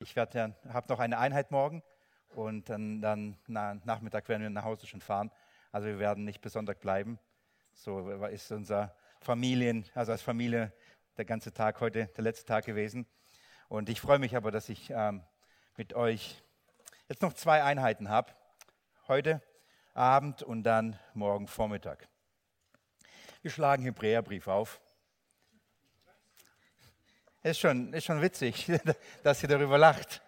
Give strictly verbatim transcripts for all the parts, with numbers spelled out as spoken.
Ich werde habe noch eine Einheit morgen und dann, dann na, Nachmittag werden wir nach Hause schon fahren. Also wir werden nicht bis Sonntag bleiben. So ist unser Familien, also als Familie der ganze Tag heute, der letzte Tag gewesen. Und ich freue mich aber, dass ich ähm, mit euch jetzt noch zwei Einheiten habe. Heute Abend und dann morgen Vormittag. Wir schlagen Hebräerbrief auf. Ist schon, ist schon witzig, dass ihr darüber lacht.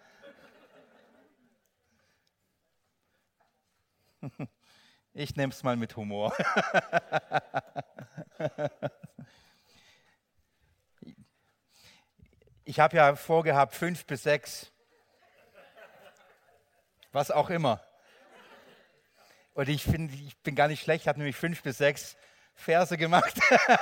Ich nehme es mal mit Humor. Ich habe ja vorgehabt, fünf bis sechs, was auch immer. Und ich finde, ich bin gar nicht schlecht, ich habe nämlich fünf bis sechs Verse gemacht.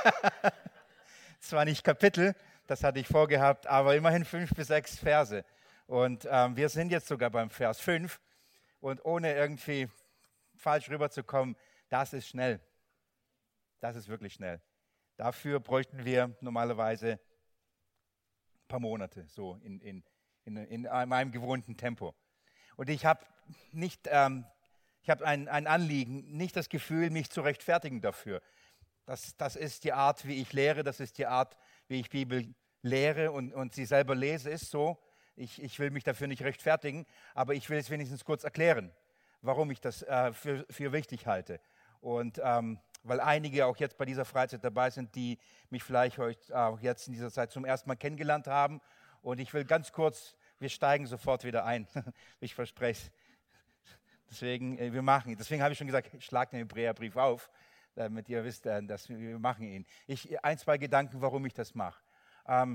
Zwar nicht Kapitel, das hatte ich vorgehabt, aber immerhin fünf bis sechs Verse. Und ähm, wir sind jetzt sogar beim Vers fünf. Und ohne irgendwie falsch rüberzukommen, das ist schnell. Das ist wirklich schnell. Dafür bräuchten wir normalerweise ein paar Monate, so in, in, in, in meinem gewohnten Tempo. Und ich habe nicht, ähm, ich habe ein, ein Anliegen, nicht das Gefühl, mich zu rechtfertigen dafür. Das, das ist die Art, wie ich lehre, das ist die Art, wie ich Bibel lehre und, und sie selber lese, ist so. Ich, ich will mich dafür nicht rechtfertigen, aber ich will es wenigstens kurz erklären, warum ich das äh, für, für wichtig halte. Und ähm, weil einige auch jetzt bei dieser Freizeit dabei sind, die mich vielleicht heute, auch jetzt in dieser Zeit zum ersten Mal kennengelernt haben. Und ich will ganz kurz, wir steigen sofort wieder ein. Ich verspreche es. Deswegen, äh, wir machen. Deswegen habe ich schon gesagt, ich schlage den Hebräerbrief auf, damit ihr wisst, äh, dass wir, wir machen ihn. Ich, ein, zwei Gedanken, warum ich das mache. Ähm,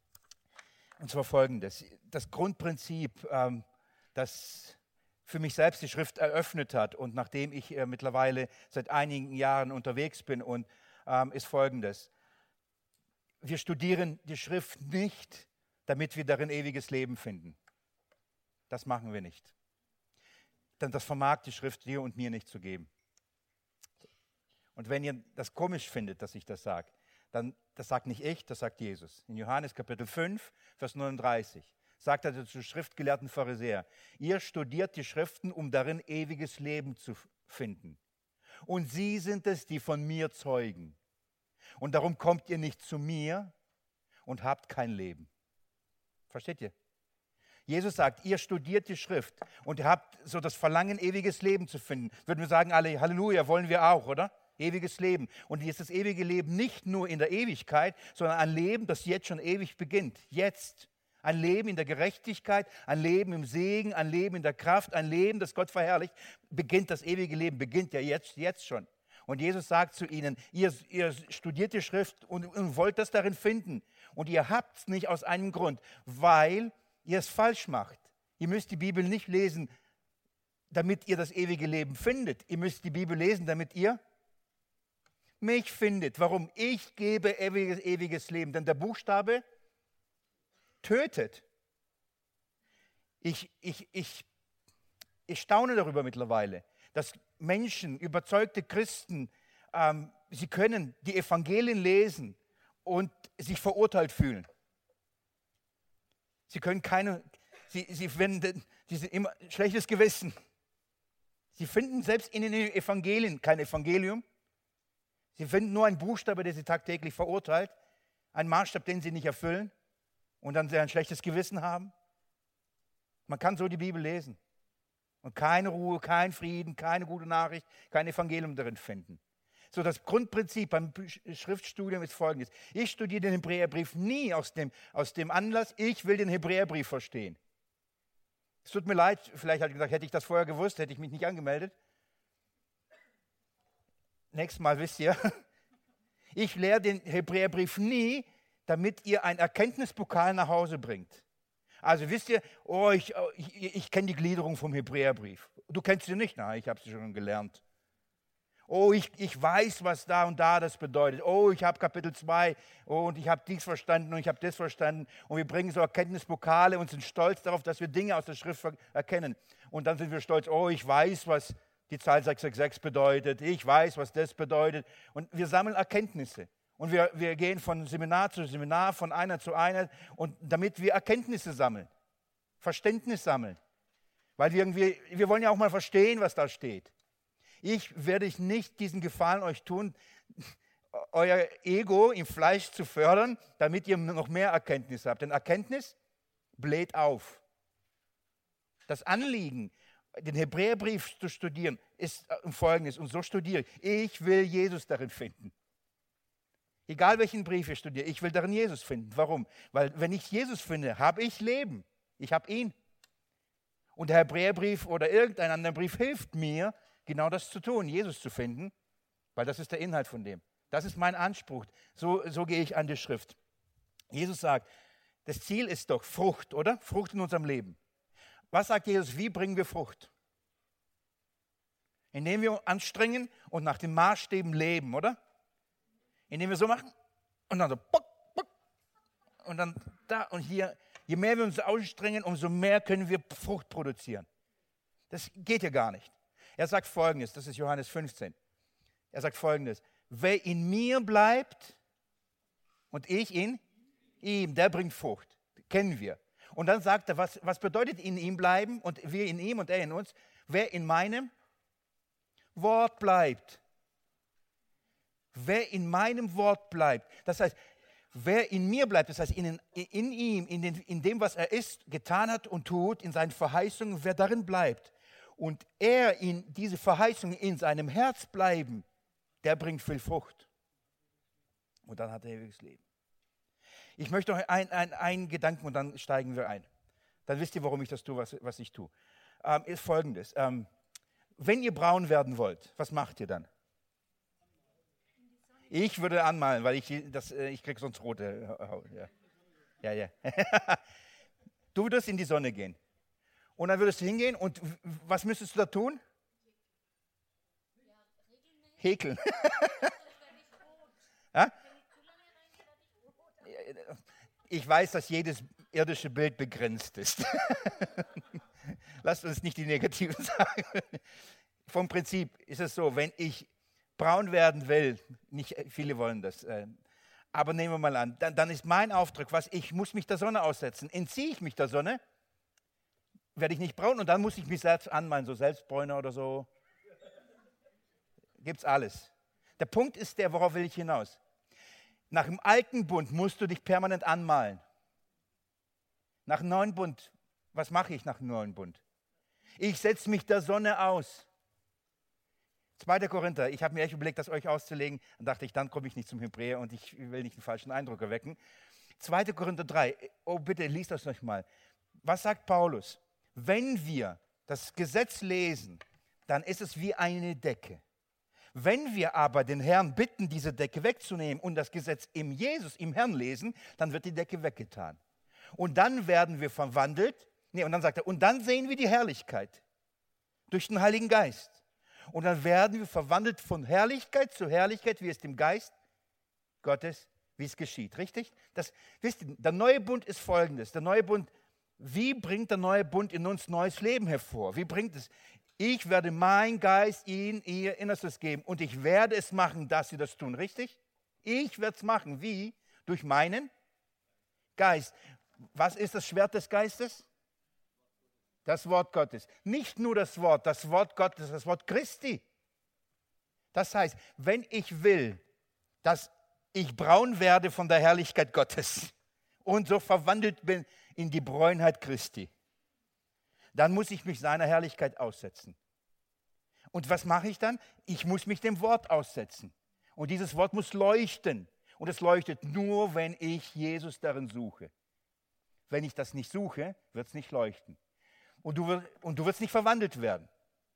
und zwar folgendes. Das Grundprinzip, ähm, das für mich selbst die Schrift eröffnet hat und nachdem ich äh, mittlerweile seit einigen Jahren unterwegs bin, und ähm, ist folgendes. Wir studieren die Schrift nicht, damit wir darin ewiges Leben finden. Das machen wir nicht. Denn das vermag die Schrift dir und mir nicht zu geben. Und wenn ihr das komisch findet, dass ich das sage, dann, das sagt nicht ich, das sagt Jesus. In Johannes Kapitel fünf, Vers neununddreißig. Sagt er zu schriftgelehrten Pharisäer, ihr studiert die Schriften, um darin ewiges Leben zu finden. Und sie sind es, die von mir zeugen. Und darum kommt ihr nicht zu mir und habt kein Leben. Versteht ihr? Jesus sagt, ihr studiert die Schrift und ihr habt so das Verlangen, ewiges Leben zu finden. Würden wir sagen alle, Halleluja, wollen wir auch, oder? Ewiges Leben. Und hier ist das ewige Leben nicht nur in der Ewigkeit, sondern ein Leben, das jetzt schon ewig beginnt. Jetzt. Ein Leben in der Gerechtigkeit, ein Leben im Segen, ein Leben in der Kraft, ein Leben, das Gott verherrlicht. Beginnt das ewige Leben, beginnt ja jetzt, jetzt schon. Und Jesus sagt zu ihnen, ihr, ihr studiert die Schrift und, und wollt das darin finden. Und ihr habt es nicht aus einem Grund, weil ihr es falsch macht. Ihr müsst die Bibel nicht lesen, damit ihr das ewige Leben findet. Ihr müsst die Bibel lesen, damit ihr mich findet. Warum? Ich gebe ewiges, ewiges Leben. Denn der Buchstabe tötet. Ich, ich, ich, ich staune darüber mittlerweile, dass Menschen, überzeugte Christen, ähm, sie können die Evangelien lesen und sich verurteilt fühlen. Sie können keine, sie, sie finden sie sind immer schlechtes Gewissen. Sie finden selbst in den Evangelien kein Evangelium. Sie finden nur einen Buchstabe, der sie tagtäglich verurteilt, einen Maßstab, den sie nicht erfüllen und dann sie ein schlechtes Gewissen haben. Man kann so die Bibel lesen und keine Ruhe, kein Frieden, keine gute Nachricht, kein Evangelium darin finden. So, das Grundprinzip beim Schriftstudium ist folgendes. Ich studiere den Hebräerbrief nie aus dem, aus dem Anlass, ich will den Hebräerbrief verstehen. Es tut mir leid, vielleicht hat ich gesagt, hätte ich das vorher gewusst, hätte ich mich nicht angemeldet. Nächstes Mal wisst ihr, ich lehre den Hebräerbrief nie, damit ihr ein Erkenntnispokal nach Hause bringt. Also wisst ihr, oh, ich, ich, ich kenne die Gliederung vom Hebräerbrief. Du kennst sie nicht? Nein, ich habe sie schon gelernt. Oh, ich, ich weiß, was da und da das bedeutet. Oh, ich habe Kapitel zwei oh, und ich habe dies verstanden und ich habe das verstanden. Und wir bringen so Erkenntnispokale und sind stolz darauf, dass wir Dinge aus der Schrift erkennen. Und dann sind wir stolz, oh, ich weiß, was die Zahl sechs sechs sechs bedeutet. Ich weiß, was das bedeutet. Und wir sammeln Erkenntnisse. Und wir, wir gehen von Seminar zu Seminar, von einer zu einer, und damit wir Erkenntnisse sammeln. Verständnis sammeln. Weil wir irgendwie, wir wollen ja auch mal verstehen, was da steht. Ich werde nicht diesen Gefallen euch tun, euer Ego im Fleisch zu fördern, damit ihr noch mehr Erkenntnis habt. Denn Erkenntnis bläht auf. Das Anliegen, den Hebräerbrief zu studieren, ist folgendes, und so studiere ich. Ich will Jesus darin finden. Egal welchen Brief ich studiere, ich will darin Jesus finden. Warum? Weil wenn ich Jesus finde, habe ich Leben. Ich habe ihn. Und der Hebräerbrief oder irgendein anderer Brief hilft mir, genau das zu tun, Jesus zu finden, weil das ist der Inhalt von dem. Das ist mein Anspruch. So, so gehe ich an die Schrift. Jesus sagt, das Ziel ist doch Frucht, oder? Frucht in unserem Leben. Was sagt Jesus? Wie bringen wir Frucht? Indem wir uns anstrengen und nach den Maßstäben leben, oder? Indem wir so machen und dann so bock, bock, und dann da und hier. Je mehr wir uns anstrengen, umso mehr können wir Frucht produzieren. Das geht ja gar nicht. Er sagt Folgendes, das ist Johannes fünfzehn. Er sagt Folgendes, wer in mir bleibt und ich in ihm, der bringt Frucht. Kennen wir. Und dann sagt er, was, was bedeutet in ihm bleiben und wir in ihm und er in uns? Wer in meinem Wort bleibt. Wer in meinem Wort bleibt. Das heißt, wer in mir bleibt, das heißt in, in ihm, in, den, in dem, was er ist, getan hat und tut, in seinen Verheißungen, wer darin bleibt und er in diese Verheißungen in seinem Herz bleiben, der bringt viel Frucht. Und dann hat er ewiges Leben. Ich möchte noch einen ein, ein Gedanken und dann steigen wir ein. Dann wisst ihr, warum ich das tue, was, was ich tue. Ähm, ist Folgendes. Ähm, wenn ihr braun werden wollt, was macht ihr dann? Ich würde anmalen, weil ich, das, ich kriege sonst rote Haut. Ja, ja. ja. Du würdest in die Sonne gehen. Und dann würdest du hingehen und was müsstest du da tun? Häkeln. Ja? Ich weiß, dass jedes irdische Bild begrenzt ist. Lasst uns nicht die negativen sagen. Vom Prinzip ist es so, wenn ich braun werden will, nicht viele wollen das, äh, aber nehmen wir mal an, dann, dann ist mein Auftrag, was ich muss mich der Sonne aussetzen. Entziehe ich mich der Sonne, werde ich nicht braun und dann muss ich mich selbst anmalen, so Selbstbräuner oder so. Gibt's alles. Der Punkt ist der, worauf will ich hinaus? Nach dem alten Bund musst du dich permanent anmalen. Nach dem neuen Bund, was mache ich nach dem neuen Bund? Ich setze mich der Sonne aus. zweiter Korinther, ich habe mir echt überlegt, das euch auszulegen. Dann dachte ich, dann komme ich nicht zum Hebräer und ich will nicht den falschen Eindruck erwecken. zweiter Korinther drei, oh bitte, liest das euch mal. Was sagt Paulus? Wenn wir das Gesetz lesen, dann ist es wie eine Decke. Wenn wir aber den Herrn bitten, diese Decke wegzunehmen und das Gesetz im Jesus, im Herrn lesen, dann wird die Decke weggetan. Und dann werden wir verwandelt. Nee, und dann sagt er, und dann sehen wir die Herrlichkeit durch den Heiligen Geist. Und dann werden wir verwandelt von Herrlichkeit zu Herrlichkeit, wie es dem Geist Gottes, wie es geschieht. Richtig? Das, wisst ihr, der neue Bund ist folgendes. Der neue Bund, wie bringt der neue Bund in uns neues Leben hervor? Wie bringt es? Ich werde mein Geist in ihr Innerstes geben und ich werde es machen, dass sie das tun. Richtig? Ich werde es machen. Wie? Durch meinen Geist. Was ist das Schwert des Geistes? Das Wort Gottes. Nicht nur das Wort, das Wort Gottes, das Wort Christi. Das heißt, wenn ich will, dass ich braun werde von der Herrlichkeit Gottes und so verwandelt bin in die Bräunheit Christi, dann muss ich mich seiner Herrlichkeit aussetzen. Und was mache ich dann? Ich muss mich dem Wort aussetzen. Und dieses Wort muss leuchten. Und es leuchtet nur, wenn ich Jesus darin suche. Wenn ich das nicht suche, wird es nicht leuchten. Und du, und du wirst nicht verwandelt werden.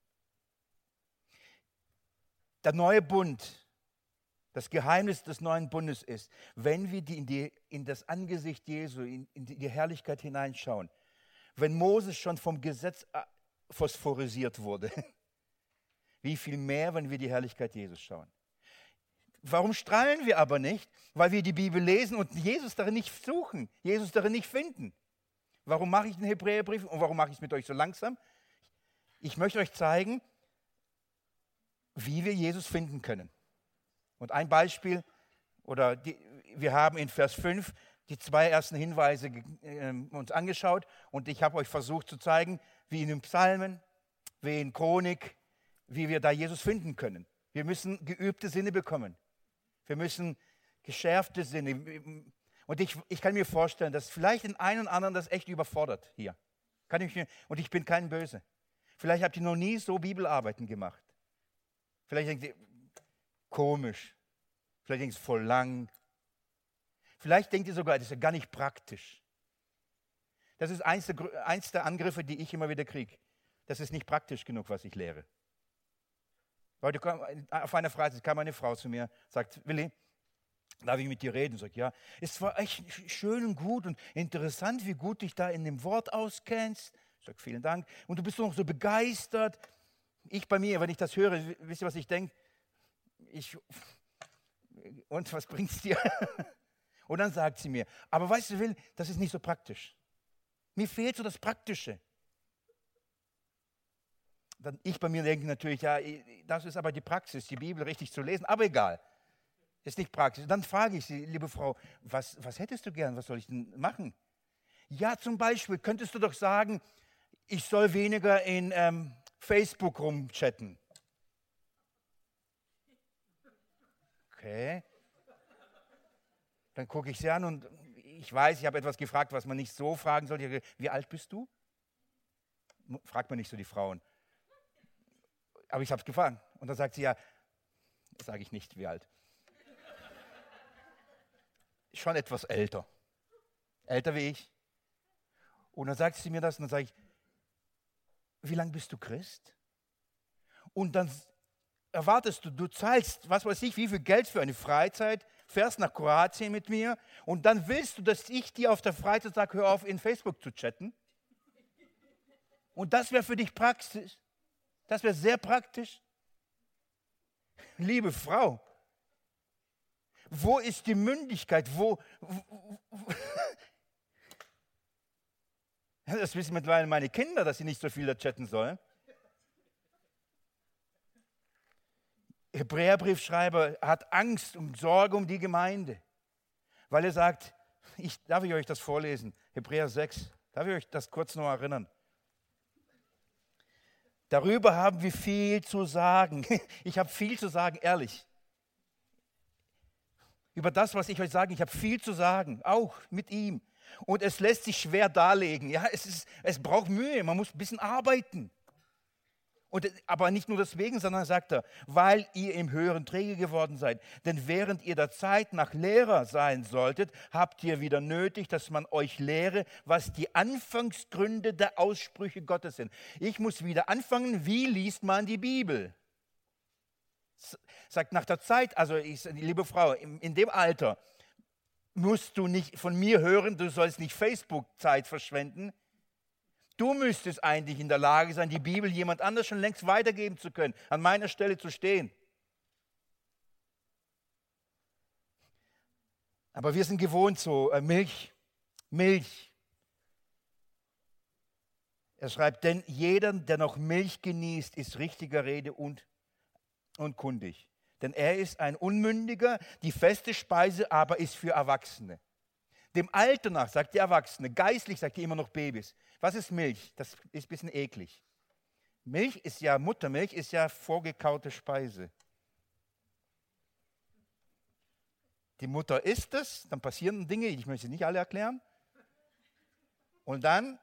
Der neue Bund, das Geheimnis des neuen Bundes ist, wenn wir die in, die, in das Angesicht Jesu, in, in die Herrlichkeit hineinschauen, wenn Moses schon vom Gesetz phosphorisiert wurde, wie viel mehr, wenn wir die Herrlichkeit Jesus schauen. Warum strahlen wir aber nicht? Weil wir die Bibel lesen und Jesus darin nicht suchen, Jesus darin nicht finden. Warum mache ich den Hebräerbrief und warum mache ich es mit euch so langsam? Ich möchte euch zeigen, wie wir Jesus finden können. Und ein Beispiel, oder die, wir haben in Vers fünf die zwei ersten Hinweise äh, uns angeschaut und ich habe euch versucht zu zeigen, wie in den Psalmen, wie in Chronik, wie wir da Jesus finden können. Wir müssen geübte Sinne bekommen. Wir müssen geschärfte Sinne. Und ich, ich kann mir vorstellen, dass vielleicht den einen und anderen das echt überfordert hier. Kann ich mir, und ich bin kein Böse. Vielleicht habt ihr noch nie so Bibelarbeiten gemacht. Vielleicht denkt ihr, komisch. Vielleicht denkt ihr, es ist voll lang. Vielleicht denkt ihr sogar, das ist ja gar nicht praktisch. Das ist eins der, eins der Angriffe, die ich immer wieder kriege. Das ist nicht praktisch genug, was ich lehre. Heute kam, auf einer Freizeit kam eine Frau zu mir, sagt, Willi, darf ich mit dir reden? Sagt, ja, es war echt schön und gut und interessant, wie gut du dich da in dem Wort auskennst. Ich sage, vielen Dank. Und du bist noch so begeistert. Ich bei mir, wenn ich das höre, wisst ihr, was ich denke? Ich, und was bringt es dir? Und dann sagt sie mir, aber weißt du, Will, das ist nicht so praktisch. Mir fehlt so das Praktische. Dann ich bei mir denke natürlich, ja, das ist aber die Praxis, die Bibel richtig zu lesen, aber egal. Ist nicht praktisch. Dann frage ich sie, liebe Frau, was, was hättest du gern, was soll ich denn machen? Ja, zum Beispiel könntest du doch sagen, ich soll weniger in ähm, Facebook rumchatten. Okay. Dann gucke ich sie an und ich weiß, ich habe etwas gefragt, was man nicht so fragen sollte. Wie alt bist du? Fragt man nicht so die Frauen. Aber ich habe es gefragt. Und dann sagt sie, ja, das sage ich nicht, wie alt. Schon etwas älter. Älter wie ich. Und dann sagt sie mir das und dann sage ich, wie lange bist du Christ? Und dann erwartest du, du zahlst, was weiß ich, wie viel Geld für eine Freizeit, fährst nach Kroatien mit mir und dann willst du, dass ich dir auf der Freizeit sage, hör auf, in Facebook zu chatten. Und das wäre für dich praktisch. Das wäre sehr praktisch. Liebe Frau, wo ist die Mündigkeit? Wo, wo, wo das wissen mittlerweile meine Kinder, dass sie nicht so viel da chatten sollen. Hebräerbriefschreiber hat Angst und Sorge um die Gemeinde, weil er sagt, ich, darf ich euch das vorlesen? Hebräer sechs, darf ich euch das kurz noch erinnern? Darüber haben wir viel zu sagen. Ich habe viel zu sagen, ehrlich. Über das, was ich euch sage, ich habe viel zu sagen, auch mit ihm. Und es lässt sich schwer darlegen. Ja, es, ist, es braucht Mühe, man muss ein bisschen arbeiten. Und, aber nicht nur deswegen, sondern sagt er, weil ihr im Hören träge geworden seid. Denn während ihr der Zeit nach Lehrer sein solltet, habt ihr wieder nötig, dass man euch lehre, was die Anfangsgründe der Aussprüche Gottes sind. Ich muss wieder anfangen, wie liest man die Bibel? Sagt nach der Zeit, also ich, liebe Frau, in, in dem Alter musst du nicht von mir hören, du sollst nicht Facebook-Zeit verschwenden. Du müsstest eigentlich in der Lage sein, die Bibel jemand anders schon längst weitergeben zu können, an meiner Stelle zu stehen. Aber wir sind gewohnt so, äh, Milch, Milch. Er schreibt, denn jeder, der noch Milch genießt, ist richtiger Rede und, und kundig. Denn er ist ein Unmündiger, die feste Speise aber ist für Erwachsene. Dem Alter nach, sagt die Erwachsene, geistlich sagt die immer noch Babys. Was ist Milch? Das ist ein bisschen eklig. Milch ist ja, Muttermilch ist ja vorgekaute Speise. Die Mutter isst es, dann passieren Dinge, ich möchte sie nicht alle erklären. Und dann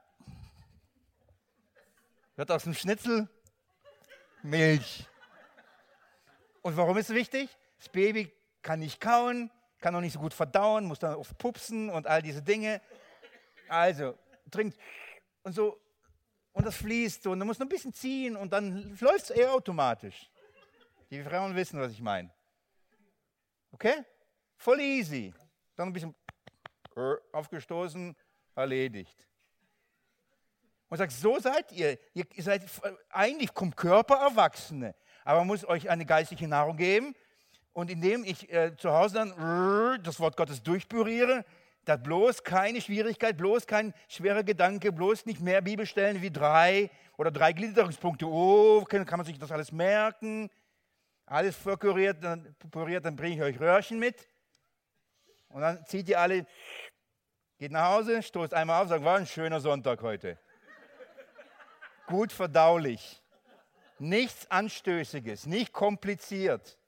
wird aus dem Schnitzel Milch. Und warum ist es wichtig? Das Baby kann nicht kauen, kann auch nicht so gut verdauen, muss dann oft pupsen und all diese Dinge. Also, trinkt und so, und das fließt so, und dann muss noch ein bisschen ziehen und dann läuft es eher automatisch. Die Frauen wissen, was ich meine. Okay? Voll easy. Dann ein bisschen aufgestoßen, erledigt. Und sagt, so seid ihr. Ihr seid eigentlich vom Körper Erwachsene, aber man muss euch eine geistliche Nahrung geben. Und indem ich äh, zu Hause dann das Wort Gottes durchpüriere, da bloß keine Schwierigkeit, bloß kein schwerer Gedanke, bloß nicht mehr Bibelstellen wie drei oder drei Gliederungspunkte. Oh, kann, kann man sich das alles merken? Alles vorkuriert, dann, puriert, dann bringe ich euch Röhrchen mit. Und dann zieht ihr alle Geht nach Hause, stoßt einmal auf, sagt, war ein schöner Sonntag heute. Gut verdaulich. Nichts Anstößiges, nicht kompliziert.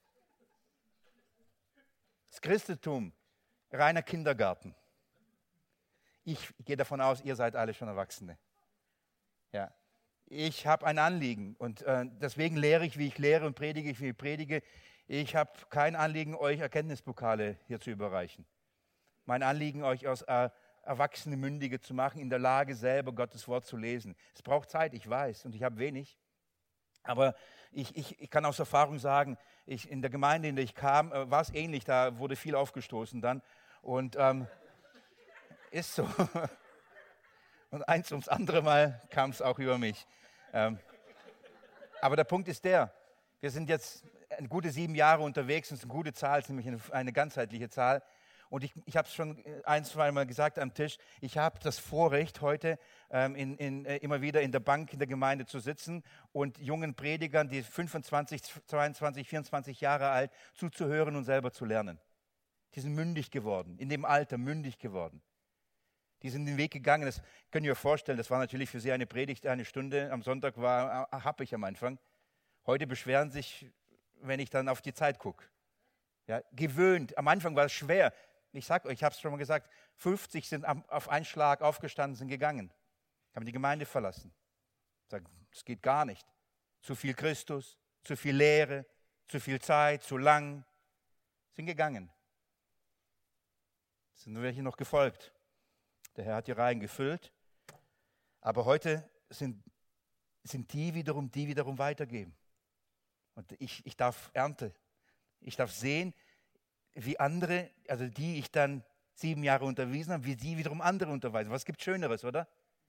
Das Christentum, reiner Kindergarten. Ich gehe davon aus, ihr seid alle schon Erwachsene. Ja. Ich habe ein Anliegen und äh, deswegen lehre ich, wie ich lehre und predige ich, wie ich predige. Ich habe kein Anliegen, euch Erkenntnispokale hier zu überreichen. Mein Anliegen, euch aus äh, erwachsene Mündige zu machen, in der Lage, selber Gottes Wort zu lesen. Es braucht Zeit, ich weiß, und ich habe wenig. Aber ich, ich, ich kann aus Erfahrung sagen, ich, in der Gemeinde, in der ich kam, äh, war es ähnlich. Da wurde viel aufgestoßen dann. Und ähm, ist so. Und eins ums andere Mal kam es auch über mich. Ähm, aber der Punkt ist der, wir sind jetzt eine gute sieben Jahre unterwegs, und es ist eine gute Zahl, es ist nämlich eine, eine ganzheitliche Zahl. Und ich, ich habe es schon ein, zwei Mal gesagt am Tisch, ich habe das Vorrecht, heute ähm, in, in, äh, immer wieder in der Bank in der Gemeinde zu sitzen und jungen Predigern, die fünfundzwanzig, zweiundzwanzig, vierundzwanzig Jahre alt, zuzuhören und selber zu lernen. Die sind mündig geworden, in dem Alter mündig geworden. Die sind den Weg gegangen, das könnt ihr euch vorstellen, das war natürlich für sie eine Predigt, eine Stunde, am Sonntag war äh, happig am Anfang. Heute beschweren sich, wenn ich dann auf die Zeit gucke. Ja, gewöhnt, am Anfang war es schwer. Ich sage euch, ich habe es schon mal gesagt, fünfzig sind auf einen Schlag aufgestanden, sind gegangen, haben die Gemeinde verlassen. Sagen, das geht gar nicht. Zu viel Christus, zu viel Lehre, zu viel Zeit, zu lang, sind gegangen. Es sind nur welche noch gefolgt. Der Herr hat die Reihen gefüllt, aber heute sind, sind die wiederum, die wiederum weitergeben. Und ich, ich darf Ernte, ich darf sehen, wie andere, also die ich dann sieben Jahre unterwiesen habe, wie die wiederum andere unterweisen. Was gibt Schöneres, oder?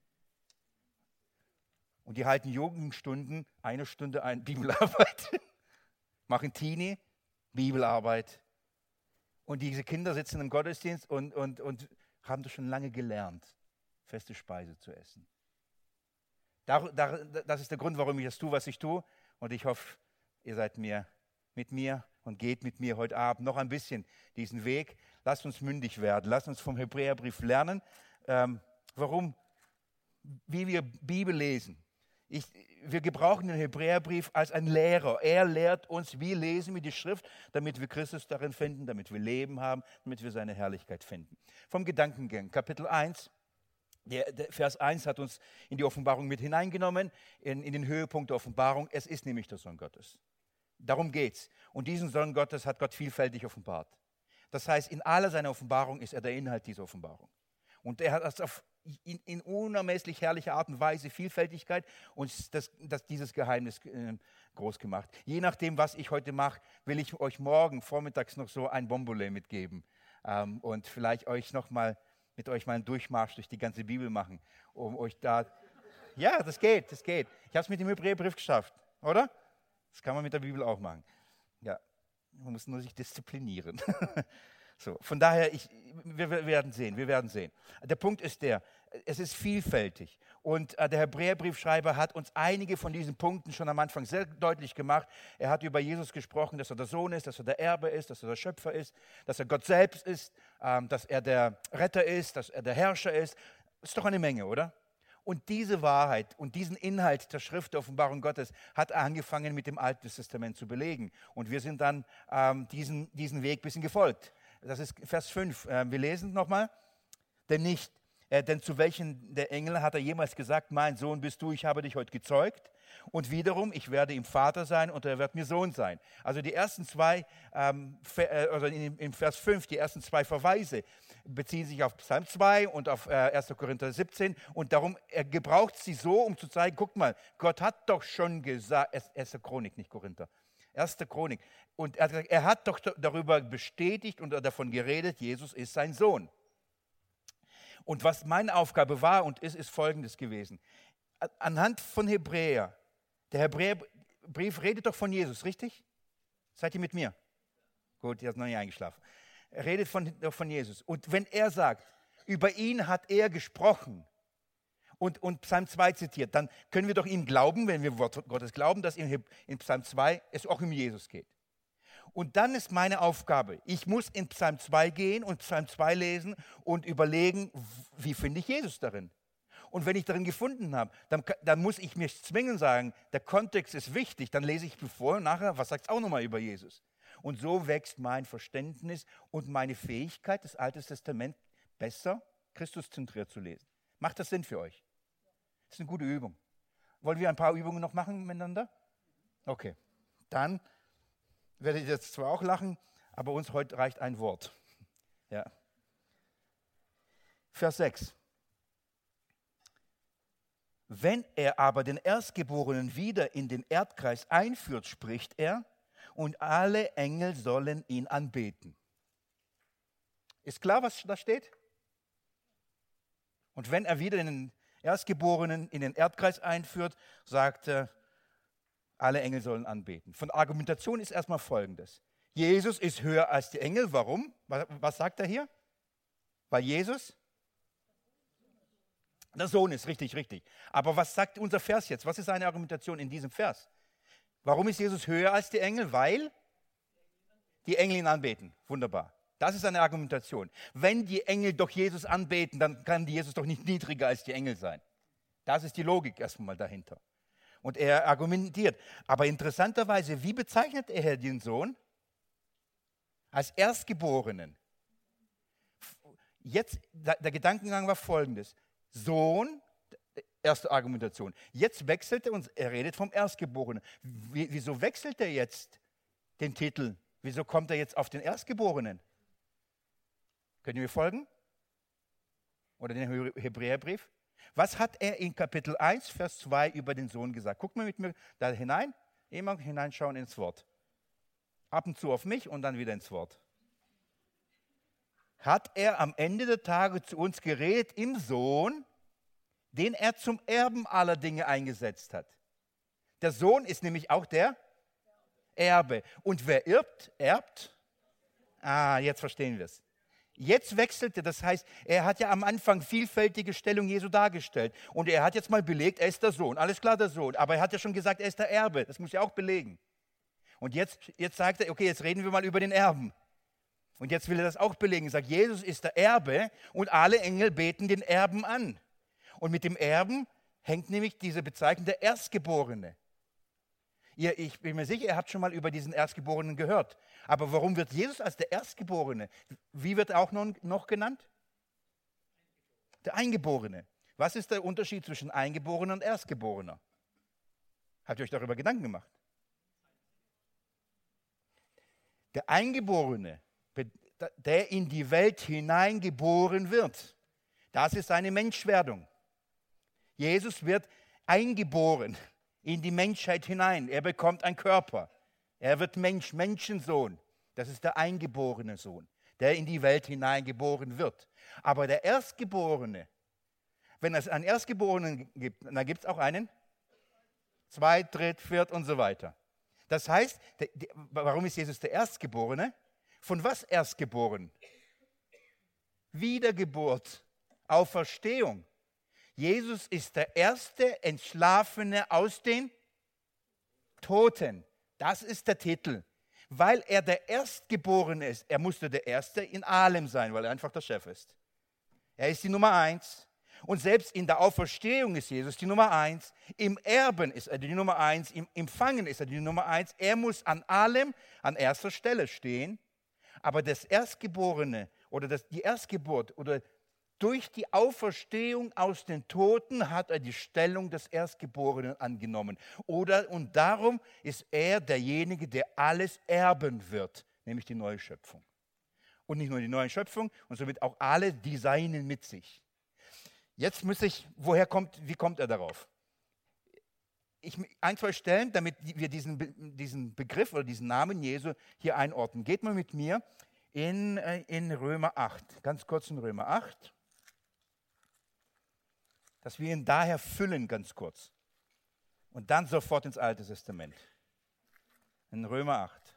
Und die halten Jugendstunden, eine Stunde ein Bibelarbeit, machen Teenie, Bibelarbeit. Und diese Kinder sitzen im Gottesdienst und, und, und haben das schon lange gelernt, feste Speise zu essen. Dar, dar, das ist der Grund, warum ich das tue, was ich tue. Und ich hoffe, ihr seid mir, mit mir und geht mit mir heute Abend noch ein bisschen diesen Weg. Lasst uns mündig werden. Lasst uns vom Hebräerbrief lernen. Ähm, warum? Wie wir Bibel lesen. Ich, wir gebrauchen den Hebräerbrief als ein Lehrer. Er lehrt uns, wie lesen wir die Schrift, damit wir Christus darin finden, damit wir Leben haben, damit wir seine Herrlichkeit finden. Vom Gedankengang, Kapitel eins, der, der Vers eins hat uns in die Offenbarung mit hineingenommen, in, in den Höhepunkt der Offenbarung. Es ist nämlich der Sohn Gottes. Darum geht's. Und diesen Sohn Gottes hat Gott vielfältig offenbart. Das heißt, in aller seiner Offenbarung ist er der Inhalt dieser Offenbarung. Und er hat das auf In, in unermesslich herrlicher Art und Weise Vielfältigkeit und das, das, dieses Geheimnis äh, groß gemacht. Je nachdem, was ich heute mache, will ich euch morgen vormittags noch so ein Bombole mitgeben ähm, und vielleicht euch noch mal, mit euch mal einen Durchmarsch durch die ganze Bibel machen, um euch da... Ja, das geht, das geht. Ich habe es mit dem Hebräerbrief geschafft, oder? Das kann man mit der Bibel auch machen. Ja, man muss nur sich disziplinieren. So, von daher, ich, wir, wir werden sehen, wir werden sehen. Der Punkt ist der, es ist vielfältig. Und äh, der Hebräerbriefschreiber hat uns einige von diesen Punkten schon am Anfang sehr deutlich gemacht. Er hat über Jesus gesprochen, dass er der Sohn ist, dass er der Erbe ist, dass er der Schöpfer ist, dass er Gott selbst ist, ähm, dass er der Retter ist, dass er der Herrscher ist. Das ist doch eine Menge, oder? Und diese Wahrheit und diesen Inhalt der Schrift der Offenbarung Gottes hat er angefangen mit dem Alten Testament zu belegen. Und wir sind dann ähm, diesen, diesen Weg ein bisschen gefolgt. Das ist Vers fünf. Wir lesen nochmal. Denn nicht, äh, denn zu welchen der Engel hat er jemals gesagt, mein Sohn bist du, ich habe dich heute gezeugt. Und wiederum, ich werde ihm Vater sein und er wird mir Sohn sein. Also die ersten zwei, ähm, also in, in Vers fünf, die ersten zwei Verweise beziehen sich auf Psalm zwei und auf äh, erster Korinther siebzehn. Und darum, er gebraucht sie so, um zu zeigen, guck mal, Gott hat doch schon gesagt, erster Chronik, nicht Korinther. Erste Chronik. Und er hat, gesagt, er hat doch darüber bestätigt und davon geredet, Jesus ist sein Sohn. Und was meine Aufgabe war und ist, ist Folgendes gewesen. Anhand von Hebräer, der Hebräerbrief redet doch von Jesus, richtig? Seid ihr mit mir? Gut, ihr habt noch nicht eingeschlafen. Er redet von, von Jesus. Und wenn er sagt, über ihn hat er gesprochen, Und, und Psalm zwei zitiert, dann können wir doch ihm glauben, wenn wir Wort Gottes glauben, dass in, in Psalm zwei es auch um Jesus geht. Und dann ist meine Aufgabe, ich muss in Psalm zwei gehen und Psalm zwei lesen und überlegen, wie finde ich Jesus darin? Und wenn ich darin gefunden habe, dann, dann muss ich mich zwingen sagen, der Kontext ist wichtig, dann lese ich bevor und nachher, was sagt es auch nochmal über Jesus? Und so wächst mein Verständnis und meine Fähigkeit, das Alte Testament besser christuszentriert zu lesen. Macht das Sinn für euch? Das ist eine gute Übung. Wollen wir ein paar Übungen noch machen miteinander? Okay, dann werdet ihr jetzt zwar auch lachen, aber uns heute reicht ein Wort. Ja. Vers sechs. Wenn er aber den Erstgeborenen wieder in den Erdkreis einführt, spricht er, und alle Engel sollen ihn anbeten. Ist klar, was da steht? Und wenn er wieder den Erstgeborenen in den Erdkreis einführt, sagt er, alle Engel sollen anbeten. Von Argumentation ist erstmal Folgendes. Jesus ist höher als die Engel. Warum? Was sagt er hier? Weil Jesus der Sohn ist, richtig, richtig. Aber was sagt unser Vers jetzt? Was ist seine Argumentation in diesem Vers? Warum ist Jesus höher als die Engel? Weil die Engel ihn anbeten. Wunderbar. Das ist eine Argumentation. Wenn die Engel doch Jesus anbeten, dann kann Jesus doch nicht niedriger als die Engel sein. Das ist die Logik erstmal dahinter. Und er argumentiert. Aber interessanterweise, wie bezeichnet er den Sohn? Als Erstgeborenen. Jetzt, der Gedankengang war folgendes. Sohn, erste Argumentation. Jetzt wechselt er und er redet vom Erstgeborenen. Wieso wechselt er jetzt den Titel? Wieso kommt er jetzt auf den Erstgeborenen? Könnt ihr mir folgen? Oder den Hebräerbrief? Was hat er in Kapitel eins, Vers zwei über den Sohn gesagt? Guckt mal mit mir da hinein, immer hineinschauen ins Wort. Ab und zu auf mich und dann wieder ins Wort. Hat er am Ende der Tage zu uns geredet im Sohn, den er zum Erben aller Dinge eingesetzt hat. Der Sohn ist nämlich auch der Erbe. Und wer erbt, erbt. Ah, jetzt verstehen wir es. Jetzt wechselte, das heißt, er hat ja am Anfang vielfältige Stellung Jesu dargestellt. Und er hat jetzt mal belegt, er ist der Sohn. Alles klar, der Sohn. Aber er hat ja schon gesagt, er ist der Erbe. Das muss er auch belegen. Und jetzt, jetzt sagt er, okay, jetzt reden wir mal über den Erben. Und jetzt will er das auch belegen. Er sagt, Jesus ist der Erbe und alle Engel beten den Erben an. Und mit dem Erben hängt nämlich diese Bezeichnung der Erstgeborene. Ihr, ich bin mir sicher, ihr habt schon mal über diesen Erstgeborenen gehört. Aber warum wird Jesus als der Erstgeborene? Wie wird er auch noch, noch genannt? Der Eingeborene. Was ist der Unterschied zwischen Eingeborener und Erstgeborener? Habt ihr euch darüber Gedanken gemacht? Der Eingeborene, der in die Welt hineingeboren wird, das ist seine Menschwerdung. Jesus wird eingeboren in die Menschheit hinein. Er bekommt einen Körper. Er wird Mensch, Menschensohn. Das ist der eingeborene Sohn, der in die Welt hineingeboren wird. Aber der Erstgeborene, wenn es einen Erstgeborenen gibt, dann gibt es auch einen Zweit-, Dritt-, Viert- und so weiter. Das heißt, der, der, warum ist Jesus der Erstgeborene? Von was erstgeboren? Wiedergeburt, Auferstehung. Jesus ist der erste Entschlafene aus den Toten. Das ist der Titel. Weil er der Erstgeborene ist. Er musste der Erste in allem sein, weil er einfach der Chef ist. Er ist die Nummer eins. Und selbst in der Auferstehung ist Jesus die Nummer eins. Im Erben ist er die Nummer eins. Im Empfangen ist er die Nummer eins. Er muss an allem an erster Stelle stehen. Aber das Erstgeborene oder das, die Erstgeburt oder durch die Auferstehung aus den Toten hat er die Stellung des Erstgeborenen angenommen. Oder, und darum ist er derjenige, der alles erben wird, nämlich die neue Schöpfung. Und nicht nur die neue Schöpfung, und somit auch alle, die seinen mit sich. Jetzt muss ich, woher kommt, wie kommt er darauf? Ich, ein, zwei Stellen, damit wir diesen, diesen Begriff oder diesen Namen Jesu hier einordnen. Geht mal mit mir in, in Römer acht, ganz kurz in Römer acht. Dass wir ihn daher füllen, ganz kurz. Und dann sofort ins Alte Testament. In Römer acht.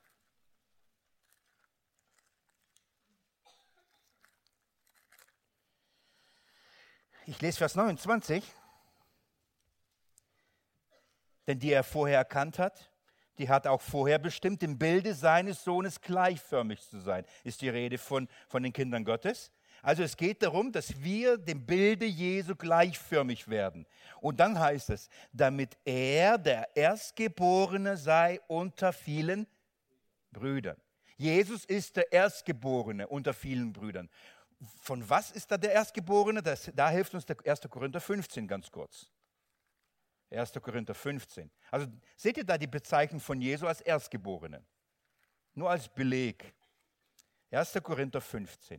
Ich lese Vers neunundzwanzig. Denn die er vorher erkannt hat, die hat auch vorher bestimmt, im Bilde seines Sohnes gleichförmig zu sein. Ist die Rede von, von den Kindern Gottes. Also es geht darum, dass wir dem Bilde Jesu gleichförmig werden. Und dann heißt es, damit er der Erstgeborene sei unter vielen Brüdern. Jesus ist der Erstgeborene unter vielen Brüdern. Von was ist er der Erstgeborene? Das, da hilft uns der erster Korinther fünfzehn ganz kurz. erster Korinther fünfzehn. Also seht ihr da die Bezeichnung von Jesu als Erstgeborenen? Nur als Beleg. erster Korinther fünfzehn.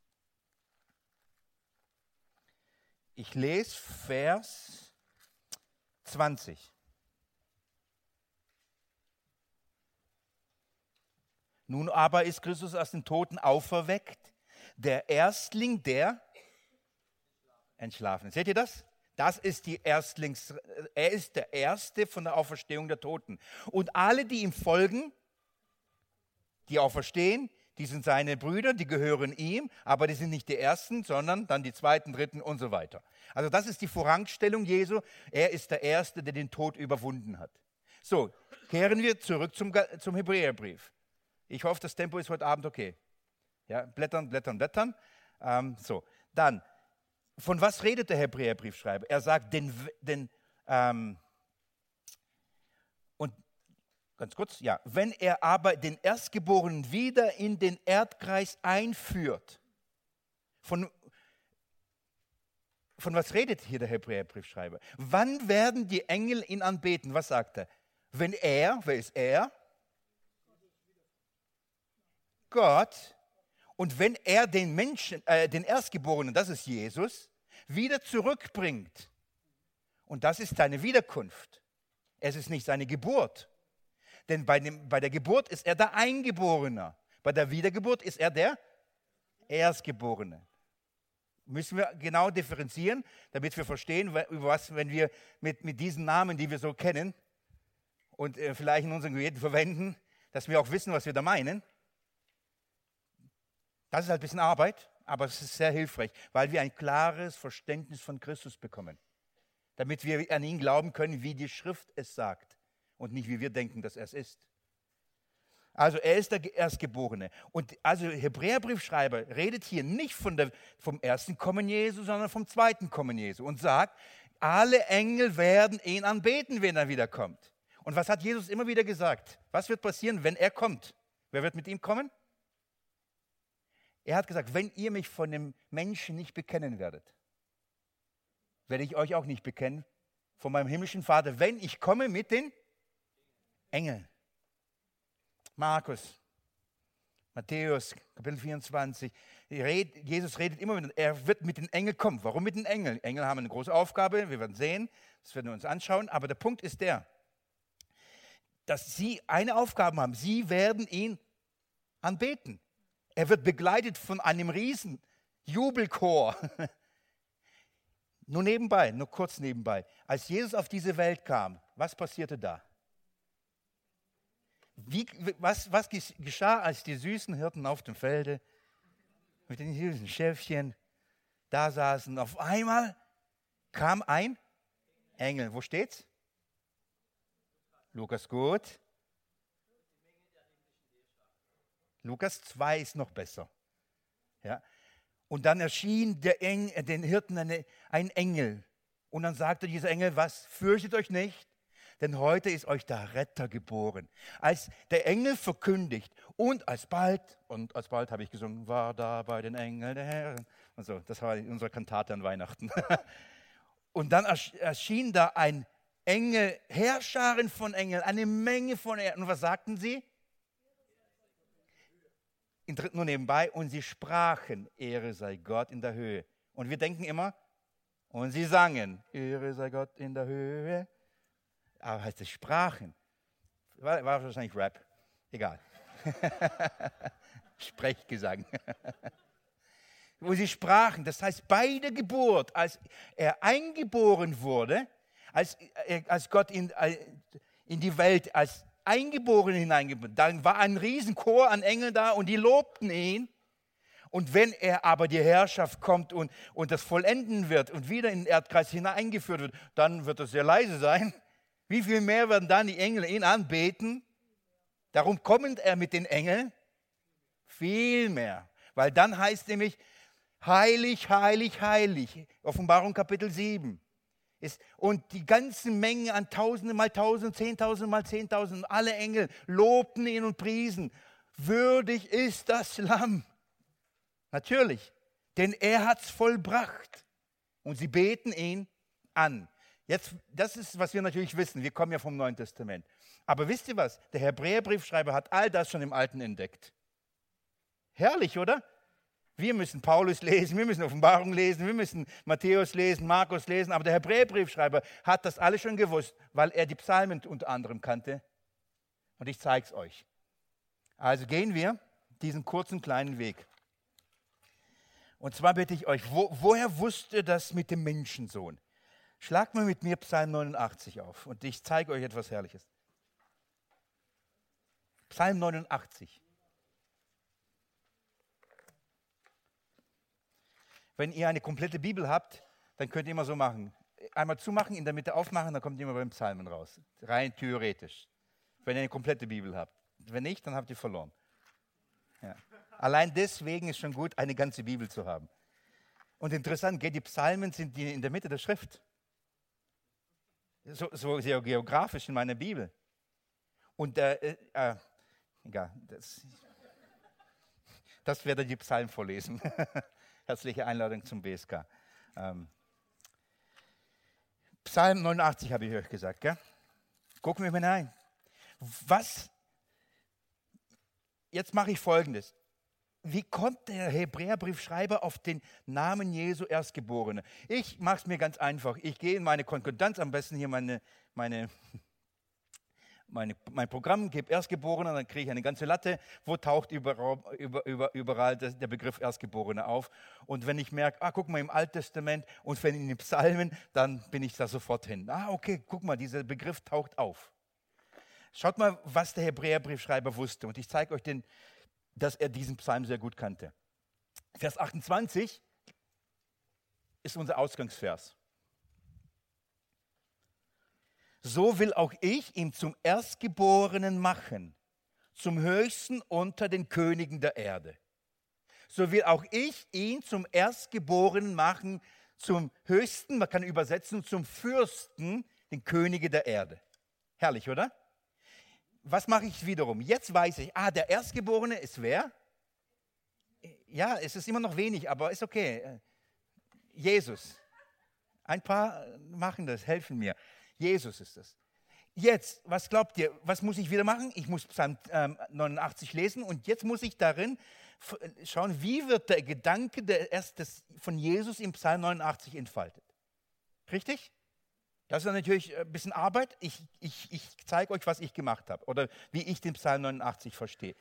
Ich lese Vers zwanzig. Nun aber ist Christus aus den Toten auferweckt, der Erstling der Entschlafenen. Seht ihr das? Das ist die Erstlings, er ist der Erste von der Auferstehung der Toten. Und alle, die ihm folgen, die auferstehen, die sind seine Brüder, die gehören ihm, aber die sind nicht die Ersten, sondern dann die Zweiten, Dritten und so weiter. Also das ist die Vorrangstellung Jesu. Er ist der Erste, der den Tod überwunden hat. So, kehren wir zurück zum, zum Hebräerbrief. Ich hoffe, das Tempo ist heute Abend okay. Ja, blättern, blättern, blättern. Ähm, so, dann, von was redet der Hebräerbriefschreiber? Er sagt, den, den ähm, und ganz kurz, ja, wenn er aber den Erstgeborenen wieder in den Erdkreis einführt, von, von was redet hier der Hebräerbriefschreiber? Wann werden die Engel ihn anbeten? Was sagt er? Wenn er, wer ist er? Gott. Und wenn er den Menschen, äh, den Erstgeborenen, das ist Jesus, wieder zurückbringt. Und das ist seine Wiederkunft. Es ist nicht seine Geburt. Denn bei, dem, bei der Geburt ist er der Eingeborene. Bei der Wiedergeburt ist er der Erstgeborene. Müssen wir genau differenzieren, damit wir verstehen, über was, wenn wir mit, mit diesen Namen, die wir so kennen und äh, vielleicht in unseren Gebeten verwenden, dass wir auch wissen, was wir da meinen. Das ist halt ein bisschen Arbeit, aber es ist sehr hilfreich, weil wir ein klares Verständnis von Christus bekommen. Damit wir an ihn glauben können, wie die Schrift es sagt und nicht, wie wir denken, dass er es ist. Also er ist der Erstgeborene. Und also Hebräerbriefschreiber redet hier nicht von der, vom ersten Kommen Jesu, sondern vom zweiten Kommen Jesu und sagt, alle Engel werden ihn anbeten, wenn er wiederkommt. Und was hat Jesus immer wieder gesagt? Was wird passieren, wenn er kommt? Wer wird mit ihm kommen? Er hat gesagt, wenn ihr mich von dem Menschen nicht bekennen werdet, werde ich euch auch nicht bekennen von meinem himmlischen Vater, wenn ich komme mit den Engeln. Markus, Matthäus, Kapitel vierundzwanzig. Jesus redet immer, er wird mit den Engeln kommen. Warum mit den Engeln? Engel haben eine große Aufgabe, wir werden sehen, das werden wir uns anschauen. Aber der Punkt ist der, dass sie eine Aufgabe haben. Sie werden ihn anbeten. Er wird begleitet von einem riesen Jubelchor. Nur nebenbei, nur kurz nebenbei. Als Jesus auf diese Welt kam, was passierte da? Wie, was, was geschah, als die süßen Hirten auf dem Felde mit den süßen Schäfchen da saßen? Auf einmal kam ein Engel. Wo steht's? Lukas, gut. Lukas zwei ist noch besser. Ja. Und dann erschien der Engel, den Hirten eine, ein Engel. Und dann sagte dieser Engel, was? Fürchtet euch nicht, denn heute ist euch der Retter geboren. Als der Engel verkündigt und alsbald, und alsbald habe ich gesungen, war da bei den Engeln der Herren. Und so, das war unsere Kantate an Weihnachten. Und dann erschien da ein Engel, Heerscharen von Engeln, eine Menge von Engeln. Und was sagten sie? Nur nebenbei, und sie sprachen, Ehre sei Gott in der Höhe. Und wir denken immer, und sie sangen, Ehre sei Gott in der Höhe. Aber heißt es sprachen? War, war wahrscheinlich Rap. Egal. Sprechgesang. Wo sie sprachen, das heißt bei der Geburt, als er eingeboren wurde, als, als Gott in, in die Welt als Eingeborenen hineingeboren, dann war ein Riesenchor an Engeln da und die lobten ihn. Und wenn er aber die Herrschaft kommt und, und das vollenden wird und wieder in den Erdkreis hineingeführt wird, dann wird es sehr leise sein. Wie viel mehr werden dann die Engel ihn anbeten? Darum kommt er mit den Engeln viel mehr. Weil dann heißt nämlich, heilig, heilig, heilig. Offenbarung Kapitel sieben. Ist, und die ganze Menge an Tausende mal Tausende, Zehntausende mal Zehntausende, alle Engel lobten ihn und priesen. Würdig ist das Lamm. Natürlich, denn er hat es vollbracht. Und sie beten ihn an. Jetzt, das ist, was wir natürlich wissen. Wir kommen ja vom Neuen Testament. Aber wisst ihr was? Der Hebräerbriefschreiber hat all das schon im Alten entdeckt. Herrlich, oder? Wir müssen Paulus lesen, wir müssen Offenbarung lesen, wir müssen Matthäus lesen, Markus lesen, aber der Hebräerbriefschreiber hat das alles schon gewusst, weil er die Psalmen unter anderem kannte. Und ich zeige es euch. Also gehen wir diesen kurzen kleinen Weg. Und zwar bitte ich euch, wo, woher wusste das mit dem Menschensohn? Schlagt mal mit mir Psalm neunundachtzig auf und ich zeige euch etwas Herrliches. Psalm neunundachtzig. Wenn ihr eine komplette Bibel habt, dann könnt ihr immer so machen. Einmal zumachen, in der Mitte aufmachen, dann kommt ihr immer beim Psalmen raus. Rein theoretisch. Wenn ihr eine komplette Bibel habt. Wenn nicht, dann habt ihr verloren. Ja. Allein deswegen ist schon gut, eine ganze Bibel zu haben. Und interessant, die Psalmen sind in der Mitte der Schrift. So, so sehr geografisch in meiner Bibel. Und äh, äh, egal, das, das werde ich die Psalmen vorlesen. Herzliche Einladung zum B S K. Ähm, Psalm neunundachtzig habe ich euch gesagt, gell? Gucken wir mal hinein. Was? Jetzt mache ich Folgendes. Wie kommt der Hebräerbriefschreiber auf den Namen Jesu Erstgeborene? Ich mache es mir ganz einfach. Ich gehe in meine Konkordanz, am besten hier meine, meine, meine, mein Programm, gebe Erstgeborene, dann kriege ich eine ganze Latte. Wo taucht überall, über, über, überall der Begriff Erstgeborene auf? Und wenn ich merke, ah, guck mal im Alten Testament und wenn in den Psalmen, dann bin ich da sofort hin. Ah, okay, guck mal, dieser Begriff taucht auf. Schaut mal, was der Hebräerbriefschreiber wusste. Und ich zeige euch den, dass er diesen Psalm sehr gut kannte. Vers achtundzwanzig ist unser Ausgangsvers. So will auch ich ihn zum Erstgeborenen machen, zum Höchsten unter den Königen der Erde. So will auch ich ihn zum Erstgeborenen machen, zum Höchsten, man kann übersetzen, zum Fürsten, den Könige der Erde. Herrlich, oder? Was mache ich wiederum? Jetzt weiß ich, ah, der Erstgeborene ist wer? Ja, es ist immer noch wenig, aber ist okay. Jesus. Ein paar machen das, helfen mir. Jesus ist es. Jetzt, was glaubt ihr, was muss ich wieder machen? Ich muss Psalm ähm, neunundachtzig lesen und jetzt muss ich darin schauen, wie wird der Gedanke der erst des, von Jesus im Psalm neunundachtzig entfaltet. Richtig? Das ist natürlich ein bisschen Arbeit. Ich, ich, ich zeige euch, was ich gemacht habe oder wie ich den Psalm neunundachtzig verstehe.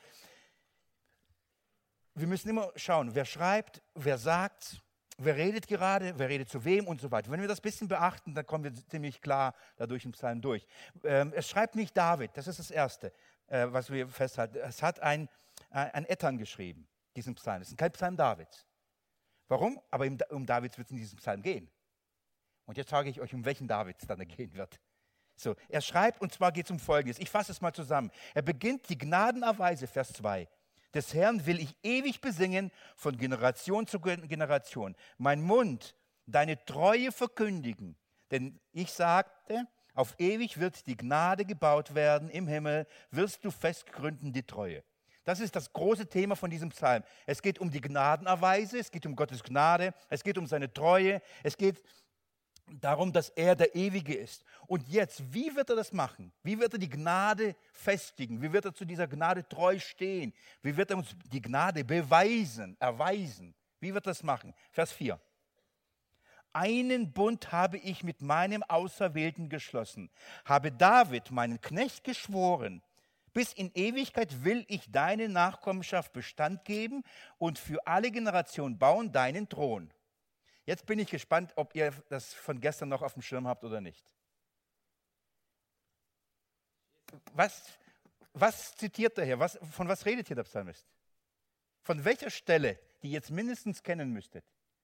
Wir müssen immer schauen, wer schreibt, wer sagt, wer redet gerade, wer redet zu wem und so weiter. Wenn wir das ein bisschen beachten, dann kommen wir ziemlich klar dadurch im Psalm durch. Ähm, es schreibt nicht David, das ist das Erste, äh, was wir festhalten. Es hat ein, ein Ethan geschrieben, diesen Psalm. Es ist kein Psalm Davids. Warum? Aber um Davids wird es in diesem Psalm gehen. Und jetzt sage ich euch, um welchen David es dann gehen wird. So, er schreibt, und zwar geht es um Folgendes. Ich fasse es mal zusammen. Er beginnt die Gnadenerweise, Vers zwei. Des Herrn will ich ewig besingen, von Generation zu Generation. Mein Mund, deine Treue verkündigen. Denn ich sagte, auf ewig wird die Gnade gebaut werden. Im Himmel wirst du festgründen die Treue. Das ist das große Thema von diesem Psalm. Es geht um die Gnadenerweise, es geht um Gottes Gnade, es geht um seine Treue, es geht darum, dass er der Ewige ist. Und jetzt, wie wird er das machen? Wie wird er die Gnade festigen? Wie wird er zu dieser Gnade treu stehen? Wie wird er uns die Gnade beweisen, erweisen? Wie wird er das machen? Vers vier. Einen Bund habe ich mit meinem Auserwählten geschlossen, habe David, meinen Knecht, geschworen. Bis in Ewigkeit will ich deine Nachkommenschaft Bestand geben und für alle Generationen bauen deinen Thron. Jetzt bin ich gespannt, ob ihr das von gestern noch auf dem Schirm habt oder nicht. Was, was zitiert er hier? Was, von was redet hier der Psalmist? Von welcher Stelle, die ihr jetzt mindestens kennen müsstet?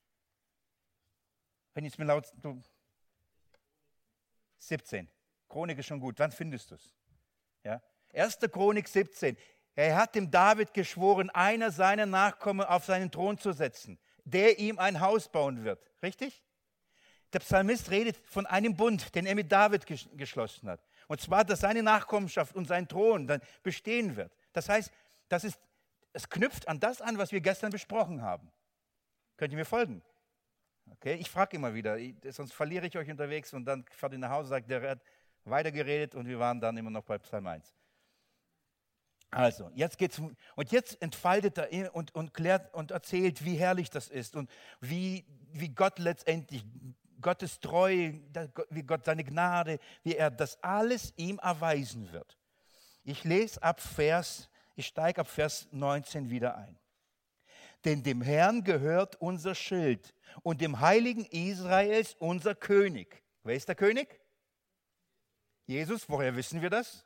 Wenn ich es mir laut... Du, siebzehn. Chronik ist schon gut. Wann findest du es? Ja? erster Chronik siebzehn. Er hat dem David geschworen, einer seiner Nachkommen auf seinen Thron zu setzen, der ihm ein Haus bauen wird. Richtig? Der Psalmist redet von einem Bund, den er mit David geschlossen hat. Und zwar, dass seine Nachkommenschaft und sein Thron dann bestehen wird. Das heißt, das ist, es knüpft an das an, was wir gestern besprochen haben. Könnt ihr mir folgen? Okay, ich frage immer wieder, sonst verliere ich euch unterwegs und dann fahrt ihr nach Hause und sagt, der hat weitergeredet und wir waren dann immer noch bei Psalm eins. Also, jetzt geht's und jetzt entfaltet er und, und klärt und erzählt, wie herrlich das ist und wie, wie Gott letztendlich, Gottes Treue, wie Gott seine Gnade, wie er das alles ihm erweisen wird. Ich lese ab Vers, ich steige ab Vers neunzehn wieder ein. Denn dem Herrn gehört unser Schild und dem Heiligen Israels unser König. Wer ist der König? Jesus. Woher wissen wir das?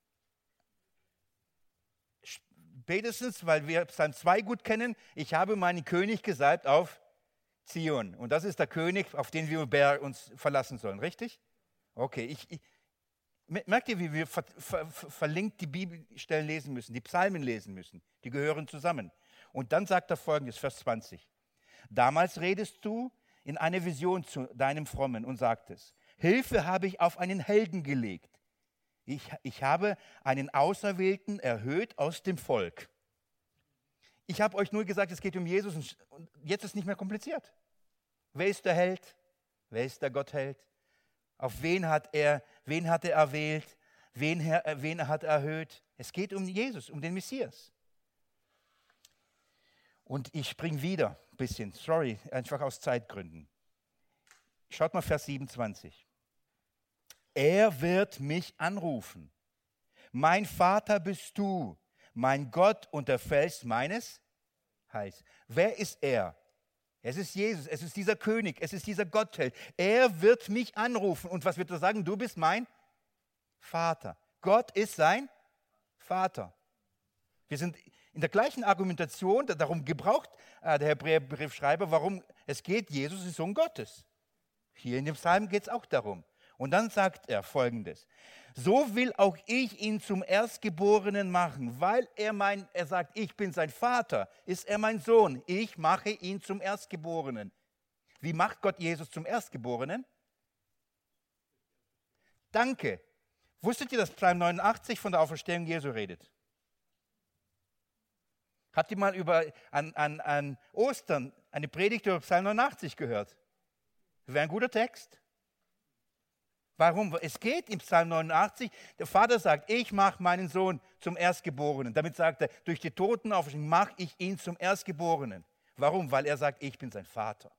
Spätestens, weil wir Psalm zwei gut kennen, ich habe meinen König gesalbt auf Zion. Und das ist der König, auf den wir uns verlassen sollen, richtig? Okay, ich, ich, merkt ihr, wie wir ver, ver, verlinkt die Bibelstellen lesen müssen, die Psalmen lesen müssen? Die gehören zusammen. Und dann sagt er Folgendes, Vers zwanzig. Damals redest du in eine Vision zu deinem Frommen und sagtest, Hilfe habe ich auf einen Helden gelegt. Ich, ich habe einen Auserwählten erhöht aus dem Volk. Ich habe euch nur gesagt, es geht um Jesus und jetzt ist es nicht mehr kompliziert. Wer ist der Held? Wer ist der Gottheld? Auf wen hat er, wen hat er erwählt? Wen, wen hat er erhöht? Es geht um Jesus, um den Messias. Und ich springe wieder ein bisschen, sorry, einfach aus Zeitgründen. Schaut mal Vers siebenundzwanzig. Er wird mich anrufen. Mein Vater bist du, mein Gott und der Fels meines Heils. Wer ist er? Es ist Jesus, es ist dieser König, es ist dieser Gottheld. Er wird mich anrufen. Und was wird er sagen? Du bist mein Vater. Gott ist sein Vater. Wir sind in der gleichen Argumentation, darum gebraucht äh, der Hebräerbriefschreiber, warum es geht, Jesus ist Sohn Gottes. Hier in dem Psalm geht es auch darum. Und dann sagt er Folgendes, so will auch ich ihn zum Erstgeborenen machen, weil er mein, er sagt, ich bin sein Vater, ist er mein Sohn, ich mache ihn zum Erstgeborenen. Wie macht Gott Jesus zum Erstgeborenen? Danke. Wusstet ihr, dass Psalm neunundachtzig von der Auferstehung Jesu redet? Habt ihr mal über, an, an, an Ostern eine Predigt über Psalm neunundachtzig gehört? Wäre ein guter Text. Warum? Es geht im Psalm neunundachtzig, der Vater sagt, ich mache meinen Sohn zum Erstgeborenen. Damit sagt er, durch die Totenauferstehung mache ich ihn zum Erstgeborenen. Warum? Weil er sagt, ich bin sein Vater.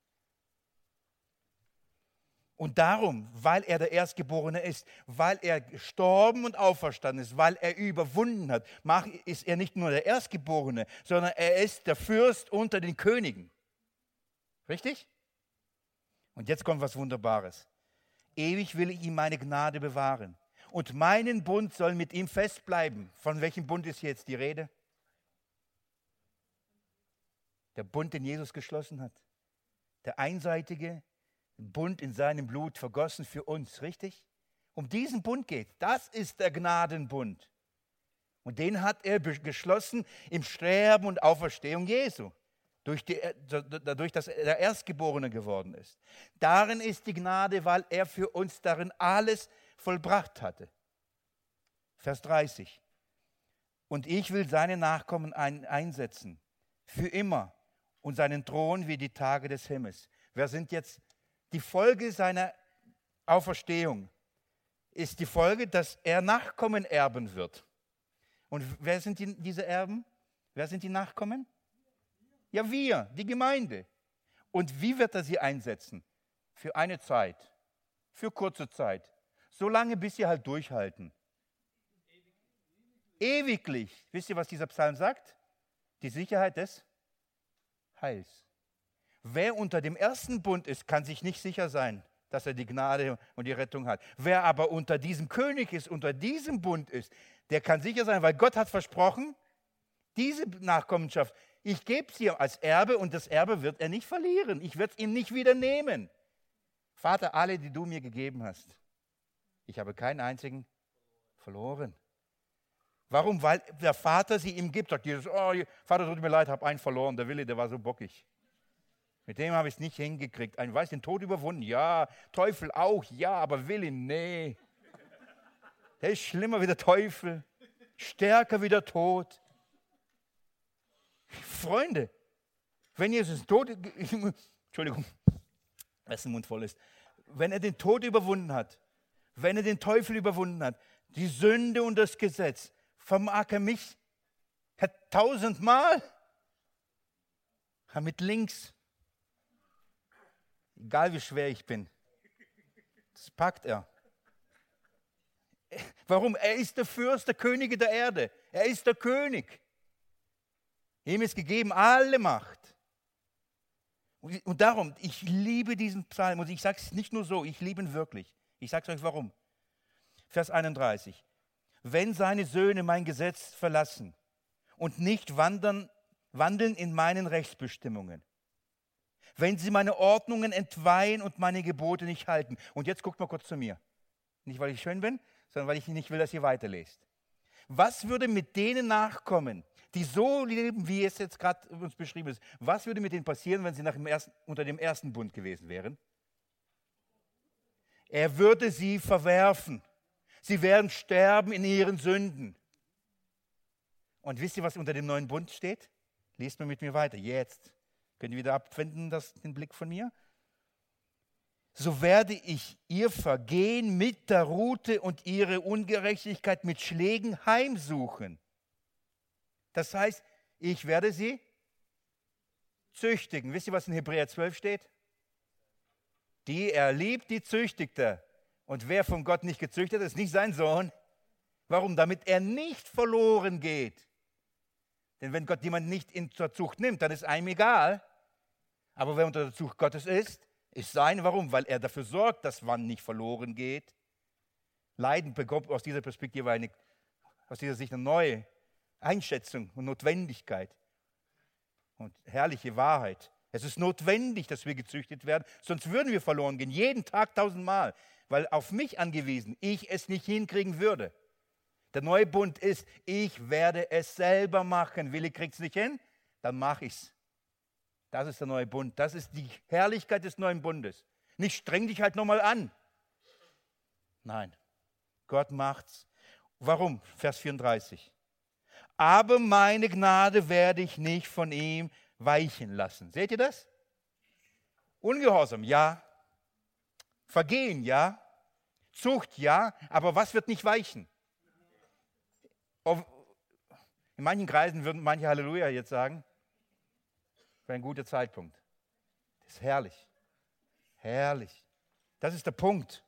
Und darum, weil er der Erstgeborene ist, weil er gestorben und auferstanden ist, weil er überwunden hat, ist er nicht nur der Erstgeborene, sondern er ist der Fürst unter den Königen. Richtig? Und jetzt kommt was Wunderbares. Ewig will ich ihm meine Gnade bewahren und meinen Bund soll mit ihm festbleiben. Von welchem Bund ist jetzt die Rede? Der Bund, den Jesus geschlossen hat. Der einseitige Bund in seinem Blut vergossen für uns, richtig? Um diesen Bund geht. Das ist der Gnadenbund. Und den hat er geschlossen im Sterben und Auferstehung Jesu. Durch die, dadurch, dass er der Erstgeborene geworden ist. Darin ist die Gnade, weil er für uns darin alles vollbracht hatte. Vers dreißig. Und ich will seine Nachkommen ein, einsetzen, für immer, und seinen Thron wie die Tage des Himmels. Wer sind jetzt die Folge seiner Auferstehung? Ist die Folge, dass er Nachkommen erben wird. Und wer sind die, diese Erben? Wer sind die Nachkommen? Ja, wir, die Gemeinde. Und wie wird er sie einsetzen? Für eine Zeit, für kurze Zeit. So lange, bis sie halt durchhalten. Ewiglich. Wisst ihr, was dieser Psalm sagt? Die Sicherheit des Heils. Wer unter dem ersten Bund ist, kann sich nicht sicher sein, dass er die Gnade und die Rettung hat. Wer aber unter diesem König ist, unter diesem Bund ist, der kann sicher sein, weil Gott hat versprochen, diese Nachkommenschaft, ich gebe es dir als Erbe und das Erbe wird er nicht verlieren. Ich werde es ihm nicht wieder nehmen. Vater, alle, die du mir gegeben hast, ich habe keinen einzigen verloren. Warum? Weil der Vater sie ihm gibt. Sagt Jesus, oh, Vater, tut mir leid, habe einen verloren. Der Wille, der war so bockig. Mit dem habe ich es nicht hingekriegt. Ein weiß den Tod überwunden. Ja, Teufel auch. Ja, aber Wille, nee. Der ist schlimmer wie der Teufel. Stärker wie der Tod. Freunde, wenn Jesus den Tod, Entschuldigung, wessen Mund voll ist, wenn er den Tod überwunden hat, wenn er den Teufel überwunden hat, die Sünde und das Gesetz, vermag er mich tausendmal mit links, egal wie schwer ich bin, das packt er. Warum? Er ist der Fürst, der Könige der Erde. Er ist der König. Ihm ist gegeben alle Macht. Und darum, ich liebe diesen Psalm. Und ich sage es nicht nur so, ich liebe ihn wirklich. Ich sage es euch warum. Vers einunddreißig. Wenn seine Söhne mein Gesetz verlassen und nicht wandern, wandeln in meinen Rechtsbestimmungen. Wenn sie meine Ordnungen entweihen und meine Gebote nicht halten. Und jetzt guckt mal kurz zu mir. Nicht, weil ich schön bin, sondern weil ich nicht will, dass ihr weiterlest. Was würde mit denen nachkommen, die so leben, wie es jetzt gerade uns beschrieben ist? Was würde mit denen passieren, wenn sie nach dem ersten, unter dem ersten Bund gewesen wären? Er würde sie verwerfen. Sie werden sterben in ihren Sünden. Und wisst ihr, was unter dem neuen Bund steht? Lest mal mit mir weiter. Jetzt. Könnt ihr wieder abwenden, das, den Blick von mir? So werde ich ihr Vergehen mit der Rute und ihre Ungerechtigkeit mit Schlägen heimsuchen. Das heißt, ich werde sie züchtigen. Wisst ihr, was in Hebräer zwölf steht? Die er liebt, die züchtigt er. Und wer von Gott nicht gezüchtet ist, ist nicht sein Sohn. Warum? Damit er nicht verloren geht. Denn wenn Gott jemanden nicht in zur Zucht nimmt, dann ist einem egal. Aber wer unter der Zucht Gottes ist, ist sein. Warum? Weil er dafür sorgt, dass man nicht verloren geht. Leiden bekommt aus dieser Perspektive, eine, aus dieser Sicht eine neue Einschätzung und Notwendigkeit und herrliche Wahrheit. Es ist notwendig, dass wir gezüchtet werden, sonst würden wir verloren gehen, jeden Tag tausendmal, weil auf mich angewiesen ich es nicht hinkriegen würde. Der neue Bund ist, ich werde es selber machen. Willi kriegt es nicht hin, dann mache ich es. Das ist der neue Bund. Das ist die Herrlichkeit des neuen Bundes. Nicht streng dich halt nochmal an. Nein, Gott macht's. Warum? Vers vierunddreißig. Aber meine Gnade werde ich nicht von ihm weichen lassen. Seht ihr das? Ungehorsam, ja. Vergehen, ja. Zucht, ja. Aber was wird nicht weichen? In manchen Kreisen würden manche Halleluja jetzt sagen, für ein guter Zeitpunkt. Das ist herrlich. Herrlich. Das ist der Punkt.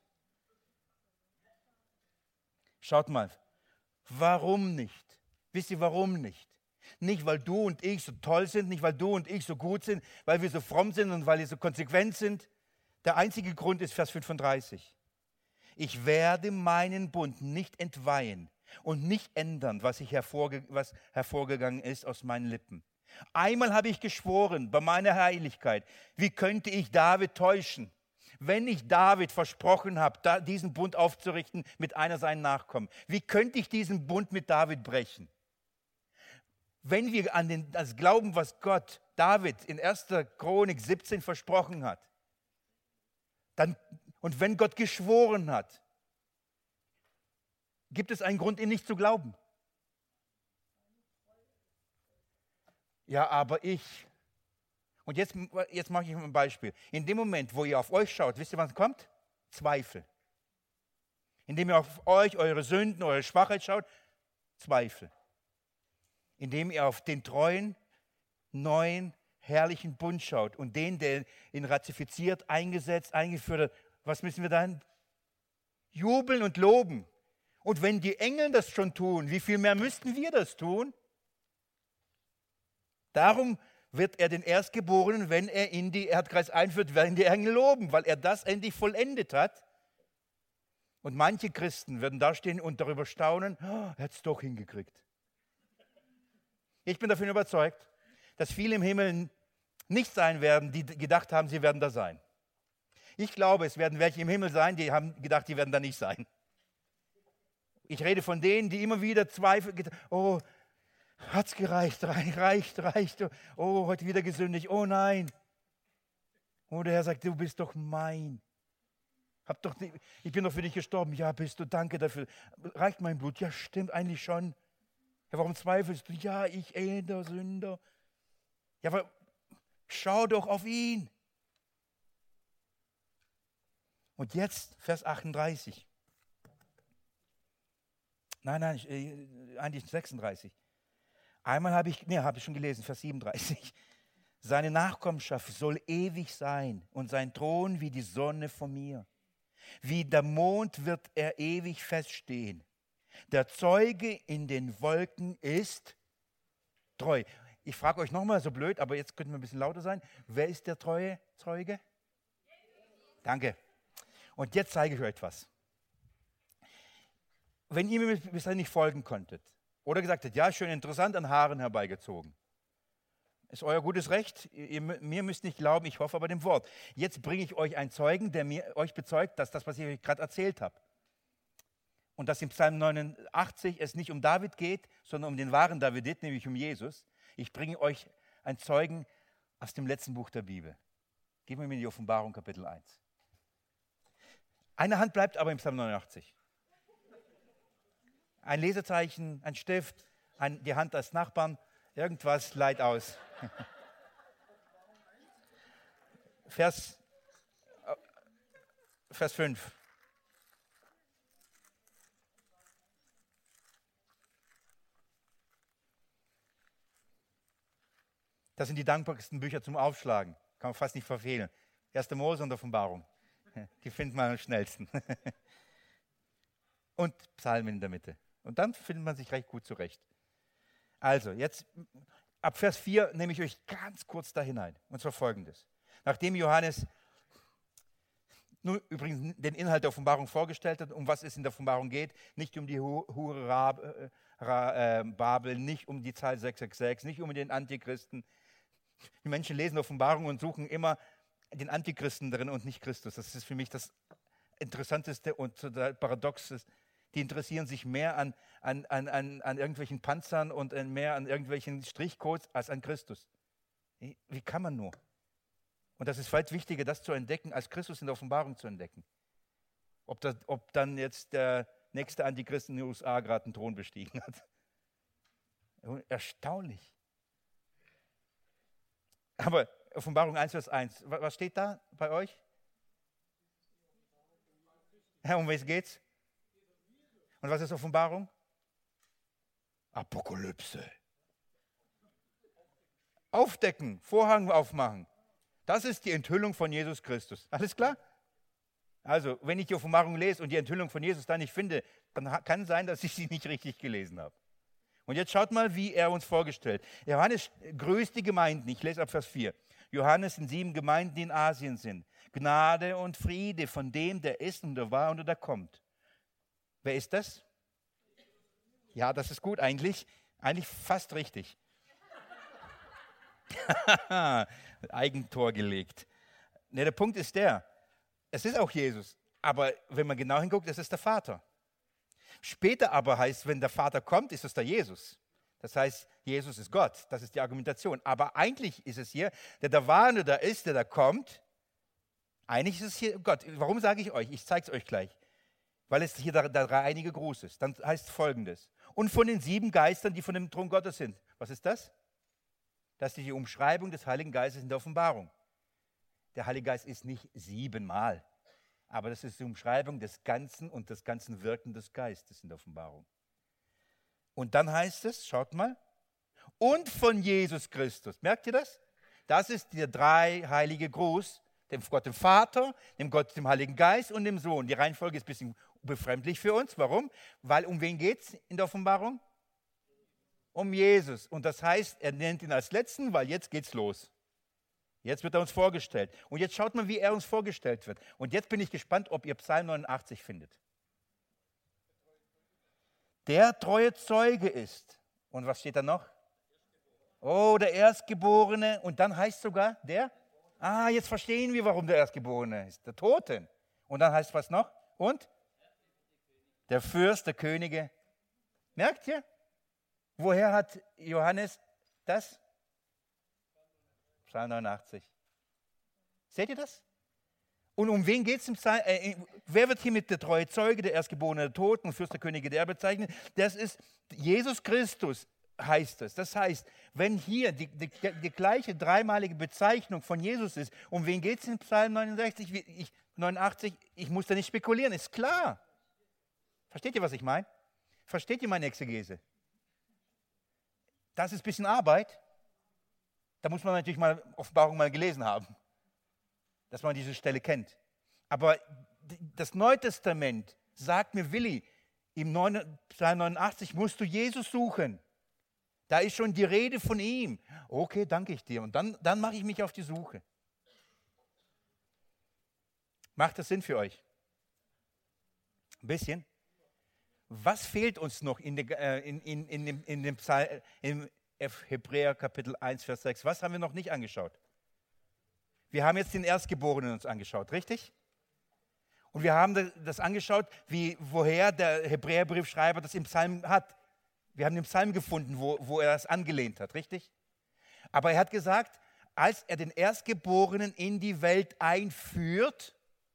Schaut mal, warum nicht? Wisst ihr, warum nicht? Nicht, weil du und ich so toll sind, nicht, weil du und ich so gut sind, weil wir so fromm sind und weil wir so konsequent sind. Der einzige Grund ist Vers fünfunddreißig. Ich werde meinen Bund nicht entweihen und nicht ändern, was, ich hervorge- was hervorgegangen ist aus meinen Lippen. Einmal habe ich geschworen bei meiner Heiligkeit, wie könnte ich David täuschen, wenn ich David versprochen habe, da diesen Bund aufzurichten mit einer seiner Nachkommen. Wie könnte ich diesen Bund mit David brechen? Wenn wir an den, das glauben, was Gott David in erster Chronik siebzehn versprochen hat, dann, und wenn Gott geschworen hat, gibt es einen Grund, ihn nicht zu glauben. Ja, aber ich. Und jetzt, jetzt mache ich ein Beispiel. In dem Moment, wo ihr auf euch schaut, wisst ihr, was kommt? Zweifel. Indem ihr auf euch, eure Sünden, eure Schwachheit schaut, Zweifel. Indem ihr auf den treuen, neuen, herrlichen Bund schaut und den, der ihn ratifiziert, eingesetzt, eingeführt hat, was müssen wir dann? Jubeln und loben. Und wenn die Engel das schon tun, wie viel mehr müssten wir das tun? Darum wird er den Erstgeborenen, wenn er in die Erdkreis einführt, werden die Engel loben, weil er das endlich vollendet hat. Und manche Christen werden da stehen und darüber staunen, oh, er hat es doch hingekriegt. Ich bin davon überzeugt, dass viele im Himmel nicht sein werden, die gedacht haben, sie werden da sein. Ich glaube, es werden welche im Himmel sein, die haben gedacht, die werden da nicht sein. Ich rede von denen, die immer wieder zweifeln. Oh, hat's gereicht, reicht, reicht. Oh, heute wieder gesündigt. Oh nein. Oh, der Herr sagt, du bist doch mein. Hab doch, ich bin doch für dich gestorben. Ja, bist du, danke dafür. Reicht mein Blut? Ja, stimmt, eigentlich schon. Ja, warum zweifelst du? Ja, ich elender Sünder. Ja, aber schau doch auf ihn. Und jetzt Vers achtunddreißig. Nein, nein, äh, eigentlich sechsunddreißig. Einmal habe ich, nee, habe ich schon gelesen, Vers siebenunddreißig. Seine Nachkommenschaft soll ewig sein und sein Thron wie die Sonne vor mir. Wie der Mond wird er ewig feststehen. Der Zeuge in den Wolken ist treu. Ich frage euch nochmal, so blöd, aber jetzt könnten wir ein bisschen lauter sein. Wer ist der treue Zeuge? Danke. Und jetzt zeige ich euch etwas. Wenn ihr mir bis dahin nicht folgen konntet oder gesagt habt, ja, schön interessant, an Haaren herbeigezogen, ist euer gutes Recht. Ihr, mir müsst nicht glauben, ich hoffe aber dem Wort. Jetzt bringe ich euch einen Zeugen, der mir, euch bezeugt, dass das, was ich euch gerade erzählt habe, und dass im Psalm neunundachtzig es nicht um David geht, sondern um den wahren Davidit, nämlich um Jesus. Ich bringe euch einen Zeugen aus dem letzten Buch der Bibel. Geben wir mir die Offenbarung, Kapitel eins. Eine Hand bleibt aber im Psalm neunundachtzig. Ein Lesezeichen, ein Stift, ein, die Hand des Nachbarn, irgendwas leiht aus. Vers, Vers fünf. Das sind die dankbarsten Bücher zum Aufschlagen. Kann man fast nicht verfehlen. Erste Mose und Offenbarung. Die findet man am schnellsten. Und Psalmen in der Mitte. Und dann findet man sich recht gut zurecht. Also, jetzt ab Vers vier nehme ich euch ganz kurz da hinein. Und zwar Folgendes. Nachdem Johannes nur übrigens den Inhalt der Offenbarung vorgestellt hat, um was es in der Offenbarung geht, nicht um die Hure Rab, äh, Ra, äh, Babel, nicht um die Zahl sechs sechs sechs, nicht um den Antichristen. Die Menschen lesen Offenbarung und suchen immer den Antichristen drin und nicht Christus. Das ist für mich das Interessanteste und Paradoxeste. Die interessieren sich mehr an, an, an, an, an irgendwelchen Panzern und mehr an irgendwelchen Strichcodes als an Christus. Wie kann man nur? Und das ist weit wichtiger, das zu entdecken, als Christus in der Offenbarung zu entdecken. Ob, das, ob dann jetzt der nächste Antichrist in den U S A gerade einen Thron bestiegen hat. Erstaunlich. Aber Offenbarung eins, Vers eins, was steht da bei euch? Ja, um was geht's? Und was ist Offenbarung? Apokalypse. Aufdecken, Vorhang aufmachen. Das ist die Enthüllung von Jesus Christus. Alles klar? Also, wenn ich die Offenbarung lese und die Enthüllung von Jesus da nicht finde, dann kann es sein, dass ich sie nicht richtig gelesen habe. Und jetzt schaut mal, wie er uns vorgestellt. Johannes grüßt die Gemeinden. Ich lese ab Vers vier. Johannes sind sieben Gemeinden, die in Asien sind. Gnade und Friede von dem, der ist und der war und der kommt. Wer ist das? Ja, das ist gut eigentlich. Eigentlich fast richtig. Eigentor gelegt. Ne, der Punkt ist der, es ist auch Jesus. Aber wenn man genau hinguckt, es ist der Vater. Später aber heißt, wenn der Vater kommt, ist es der Jesus. Das heißt, Jesus ist Gott. Das ist die Argumentation. Aber eigentlich ist es hier, der da war und der da ist, der da kommt. Eigentlich ist es hier Gott. Warum sage ich euch? Ich zeige es euch gleich. Weil es hier der, der dreieinige Gruß ist. Dann heißt Folgendes. Und von den sieben Geistern, die von dem Thron Gottes sind. Was ist das? Das ist die Umschreibung des Heiligen Geistes in der Offenbarung. Der Heilige Geist ist nicht siebenmal. Aber das ist die Umschreibung des Ganzen und des ganzen Wirken des Geistes in der Offenbarung. Und dann heißt es, schaut mal, und von Jesus Christus. Merkt ihr das? Das ist der drei heilige Gruß, dem Gott dem Vater, dem Gott dem Heiligen Geist und dem Sohn. Die Reihenfolge ist ein bisschen befremdlich für uns. Warum? Weil um wen geht es in der Offenbarung? Um Jesus. Und das heißt, er nennt ihn als Letzten, weil jetzt geht's los. Jetzt wird er uns vorgestellt. Und jetzt schaut mal, wie er uns vorgestellt wird. Und jetzt bin ich gespannt, ob ihr Psalm neunundachtzig findet. Der treue Zeuge ist. Und was steht da noch? Oh, der Erstgeborene. Und dann heißt sogar der? Ah, jetzt verstehen wir, warum der Erstgeborene ist. Der Toten. Und dann heißt was noch? Und? der Fürst der Könige. Merkt ihr? Woher hat Johannes das? Psalm neunundachtzig. Seht ihr das? Und um wen geht es im Psalm? Äh, wer wird hier mit der treue Zeuge, der Erstgeborene der Toten und Fürst der Könige der bezeichnet? Das ist Jesus Christus, heißt es. Das heißt, wenn hier die, die, die gleiche dreimalige Bezeichnung von Jesus ist, um wen geht es in Psalm neunundsechzig, ich, neunundachtzig? Ich muss da nicht spekulieren, ist klar. Versteht ihr, was ich meine? Versteht ihr meine Exegese? Das ist ein bisschen Arbeit. Da muss man natürlich mal Offenbarung mal gelesen haben, dass man diese Stelle kennt. Aber das Neue Testament sagt mir, Willi, im Psalm neunundachtzig musst du Jesus suchen. Da ist schon die Rede von ihm. Okay, danke ich dir. Und dann, dann mache ich mich auf die Suche. Macht das Sinn für euch? Ein bisschen? Was fehlt uns noch in, der, äh, in, in, in, dem, in dem Psalm, im Hebräer Kapitel eins, Vers sechs? Was haben wir noch nicht angeschaut? Wir haben jetzt den Erstgeborenen uns angeschaut, richtig? Und wir haben das angeschaut, wie, woher der Hebräerbriefschreiber das im Psalm hat. Wir haben den Psalm gefunden, wo, wo er das angelehnt hat, richtig? Aber er hat gesagt, als er den Erstgeborenen in die Welt einführt,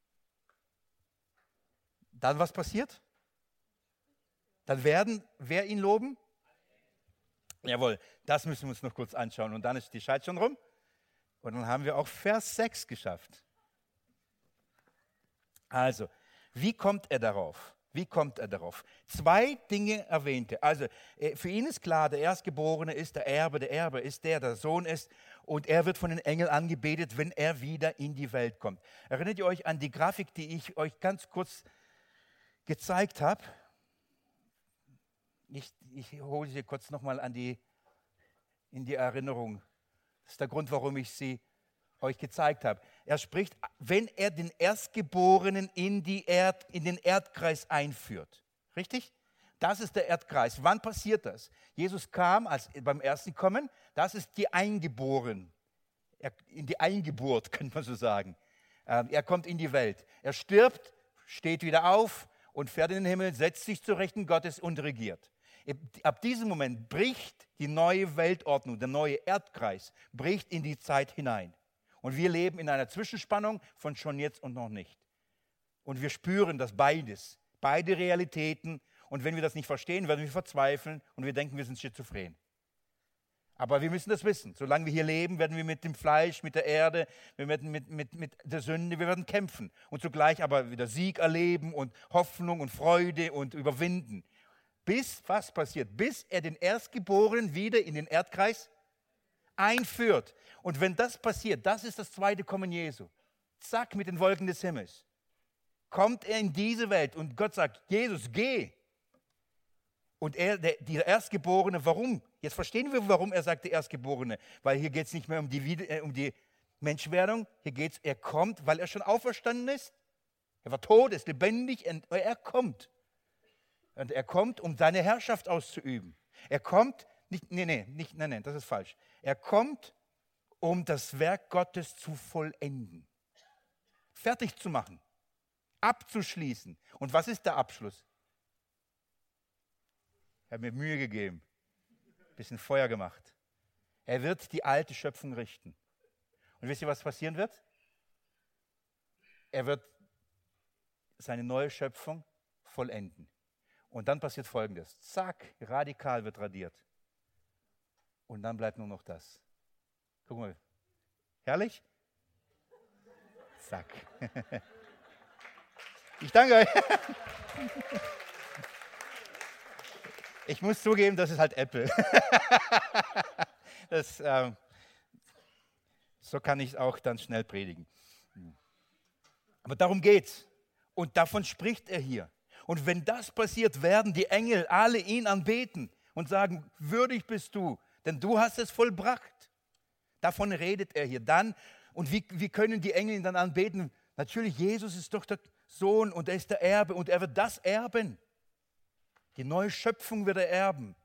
dann was passiert? Dann werden, wer ihn loben? Jawohl, das müssen wir uns noch kurz anschauen. Und dann ist die Zeit schon rum. Und dann haben wir auch Vers sechs geschafft. Also, wie kommt er darauf? Wie kommt er darauf? Zwei Dinge erwähnte. Also, für ihn ist klar, der Erstgeborene ist der Erbe, der Erbe ist der, der Sohn ist. Und er wird von den Engeln angebetet, wenn er wieder in die Welt kommt. Erinnert ihr euch an die Grafik, die ich euch ganz kurz gezeigt habe? Ich, ich hole sie kurz nochmal an die, in die Erinnerung. Das ist der Grund, warum ich sie euch gezeigt habe. Er spricht, wenn er den Erstgeborenen in, die Erd, in den Erdkreis einführt. Richtig? Das ist der Erdkreis. Wann passiert das? Jesus kam als, beim ersten Kommen, das ist die Eingeborenen. Er, in die Eingeburt, könnte man so sagen. Ähm, er kommt in die Welt. Er stirbt, steht wieder auf und fährt in den Himmel, setzt sich zu Rechten Gottes und regiert. Ab diesem Moment bricht die neue Weltordnung, der neue Erdkreis, bricht in die Zeit hinein. Und wir leben in einer Zwischenspannung von schon jetzt und noch nicht. Und wir spüren das beides, beide Realitäten. Und wenn wir das nicht verstehen, werden wir verzweifeln und wir denken, wir sind schizophren. Aber wir müssen das wissen. Solange wir hier leben, werden wir mit dem Fleisch, mit der Erde, wir werden mit, mit, mit der Sünde, wir werden kämpfen. Und zugleich aber wieder Sieg erleben und Hoffnung und Freude und überwinden. Bis was passiert? Bis er den Erstgeborenen wieder in den Erdkreis einführt. Und wenn das passiert, das ist das zweite Kommen Jesu. Zack, mit den Wolken des Himmels. Kommt er in diese Welt und Gott sagt, Jesus, geh. Und er, der, der Erstgeborene, warum? Jetzt verstehen wir, warum er sagt, der Erstgeborene. Weil hier geht es nicht mehr um die, äh, um die Menschwerdung. Hier geht es, er kommt, weil er schon auferstanden ist. Er war tot, ist lebendig, und er kommt. Und er kommt, um seine Herrschaft auszuüben. Er kommt, nicht, nee, nee, nicht, nein, nein, das ist falsch. Er kommt, um das Werk Gottes zu vollenden. Fertig zu machen. Abzuschließen. Und was ist der Abschluss? Er hat mir Mühe gegeben. Ein bisschen Feuer gemacht. Er wird die alte Schöpfung richten. Und wisst ihr, was passieren wird? Er wird seine neue Schöpfung vollenden. Und dann passiert Folgendes. Zack, radikal wird radiert. Und dann bleibt nur noch das. Guck mal. Herrlich? Zack. Ich danke euch. Ich muss zugeben, das ist halt Apple. Das, ähm, so kann ich es auch dann schnell predigen. Aber darum geht's. Und davon spricht er hier. Und wenn das passiert, werden die Engel alle ihn anbeten und sagen, würdig bist du, denn du hast es vollbracht. Davon redet er hier dann. Und wie, wie können die Engel ihn dann anbeten? Natürlich, Jesus ist doch der Sohn und er ist der Erbe und er wird das erben. Die neue Schöpfung wird er erben.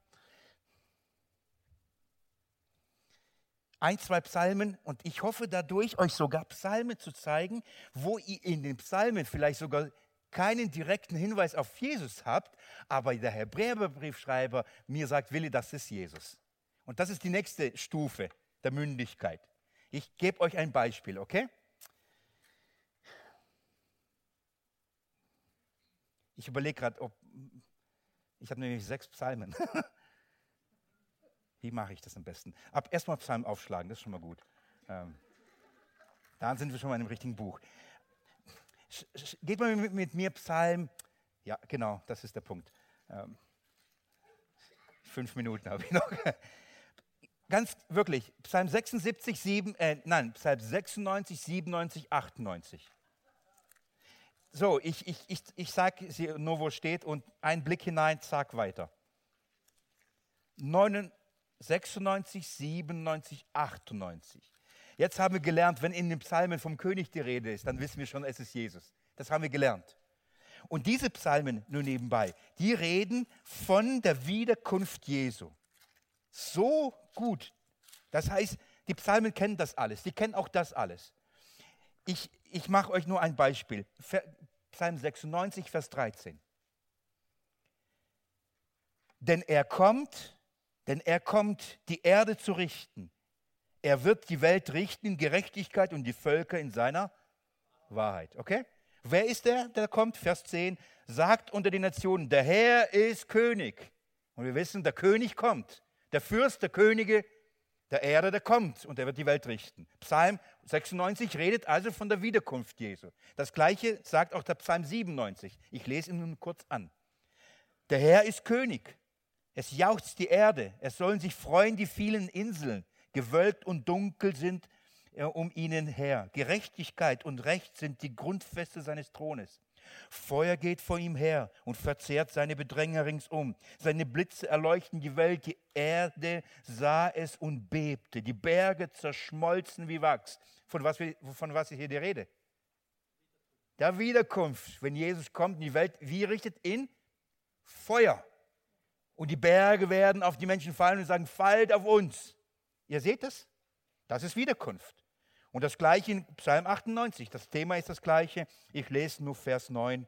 Ein, zwei Psalmen und ich hoffe dadurch, euch sogar Psalmen zu zeigen, wo ihr in den Psalmen vielleicht sogar keinen direkten Hinweis auf Jesus habt, aber der Hebräerbriefschreiber mir sagt, Willi, das ist Jesus. Und das ist die nächste Stufe der Mündigkeit. Ich gebe euch ein Beispiel, okay? Ich überlege gerade, ob, ich habe nämlich sechs Psalmen. Wie mache ich das am besten? Ab erstmal Psalm aufschlagen, das ist schon mal gut. Ähm, dann sind wir schon mal in dem richtigen Buch. Geht mal mit, mit mir Psalm, ja genau, das ist der Punkt. Ähm, fünf Minuten habe ich noch. Ganz wirklich, Psalm sechsundsiebzig, sieben, äh, nein, Psalm sechsundneunzig, siebenundneunzig, achtundneunzig. So, ich, ich, ich, ich sage nur, wo es steht und ein Blick hinein, sag weiter. sechsundneunzig, siebenundneunzig, achtundneunzig. Jetzt haben wir gelernt, wenn in den Psalmen vom König die Rede ist, dann wissen wir schon, es ist Jesus. Das haben wir gelernt. Und diese Psalmen, nur nebenbei, die reden von der Wiederkunft Jesu. So gut. Das heißt, die Psalmen kennen das alles. Die kennen auch das alles. Ich, ich mache euch nur ein Beispiel. Psalm sechsundneunzig, Vers dreizehn. Denn er kommt, denn er kommt, die Erde zu richten. Er wird die Welt richten in Gerechtigkeit und die Völker in seiner Wahrheit. Okay? Wer ist der, der kommt? Vers zehn. Sagt unter den Nationen, der Herr ist König. Und wir wissen, der König kommt. Der Fürst der Könige der Erde, der kommt und er wird die Welt richten. Psalm sechsundneunzig redet also von der Wiederkunft Jesu. Das Gleiche sagt auch der Psalm siebenundneunzig. Ich lese ihn nun kurz an. Der Herr ist König. Es jauchzt die Erde. Es sollen sich freuen die vielen Inseln. Gewölkt und dunkel sind äh, um ihnen her. Gerechtigkeit und Recht sind die Grundfeste seines Thrones. Feuer geht vor ihm her und verzehrt seine Bedränger ringsum. Seine Blitze erleuchten die Welt. Die Erde sah es und bebte. Die Berge zerschmolzen wie Wachs. Von was, von was ist hier die Rede? Der Wiederkunft. Wenn Jesus kommt in die Welt, wie richtet in Feuer. Und die Berge werden auf die Menschen fallen und sagen, fallt auf uns. Ihr seht es? Das ist Wiederkunft. Und das Gleiche in Psalm achtundneunzig. Das Thema ist das Gleiche. Ich lese nur Vers neun.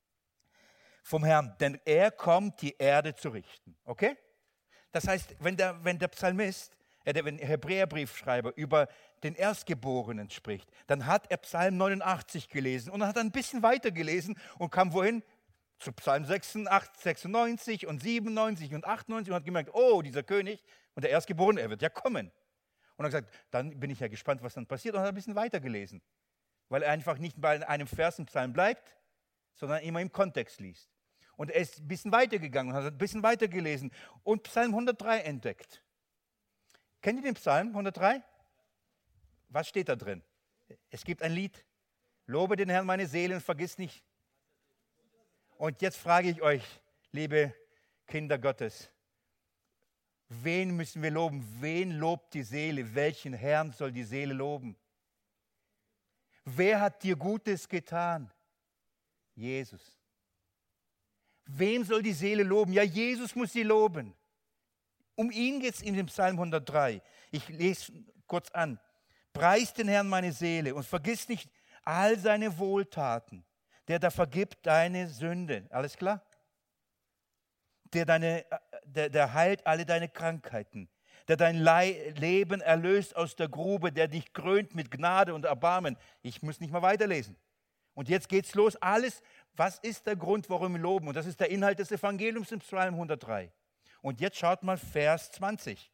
Vom Herrn, denn er kommt, die Erde zu richten. Okay? Das heißt, wenn der, wenn der Psalmist, äh, der Hebräerbriefschreiber über den Erstgeborenen spricht, dann hat er Psalm neunundachtzig gelesen und dann hat er ein bisschen weiter gelesen und kam wohin? Zu Psalm sechsundneunzig und siebenundneunzig und achtundneunzig und hat gemerkt, oh, dieser König und der Erstgeborene, er wird ja kommen. Und er hat gesagt, dann bin ich ja gespannt, was dann passiert und hat ein bisschen weiter gelesen. Weil er einfach nicht bei einem Vers im Psalm bleibt, sondern immer im Kontext liest. Und er ist ein bisschen weitergegangen und hat ein bisschen weiter gelesen und Psalm hundertdrei entdeckt. Kennt ihr den Psalm hundertdrei? Was steht da drin? Es gibt ein Lied. Lobe den Herrn meine Seele und vergiss nicht. Und jetzt frage ich euch, liebe Kinder Gottes, wen müssen wir loben? Wen lobt die Seele? Welchen Herrn soll die Seele loben? Wer hat dir Gutes getan? Jesus. Wem soll die Seele loben? Ja, Jesus muss sie loben. Um ihn geht es in dem Psalm hundertdrei. Ich lese kurz an. Preis den Herrn meine Seele und vergiss nicht all seine Wohltaten, der da vergibt deine Sünde. Alles klar? Der, deine, der, der heilt alle deine Krankheiten, der dein Lei- Leben erlöst aus der Grube, der dich krönt mit Gnade und Erbarmen. Ich muss nicht mal weiterlesen. Und jetzt geht's los. Alles, was ist der Grund, warum wir loben? Und das ist der Inhalt des Evangeliums im Psalm hundertdrei. Und jetzt schaut mal Vers zwanzig.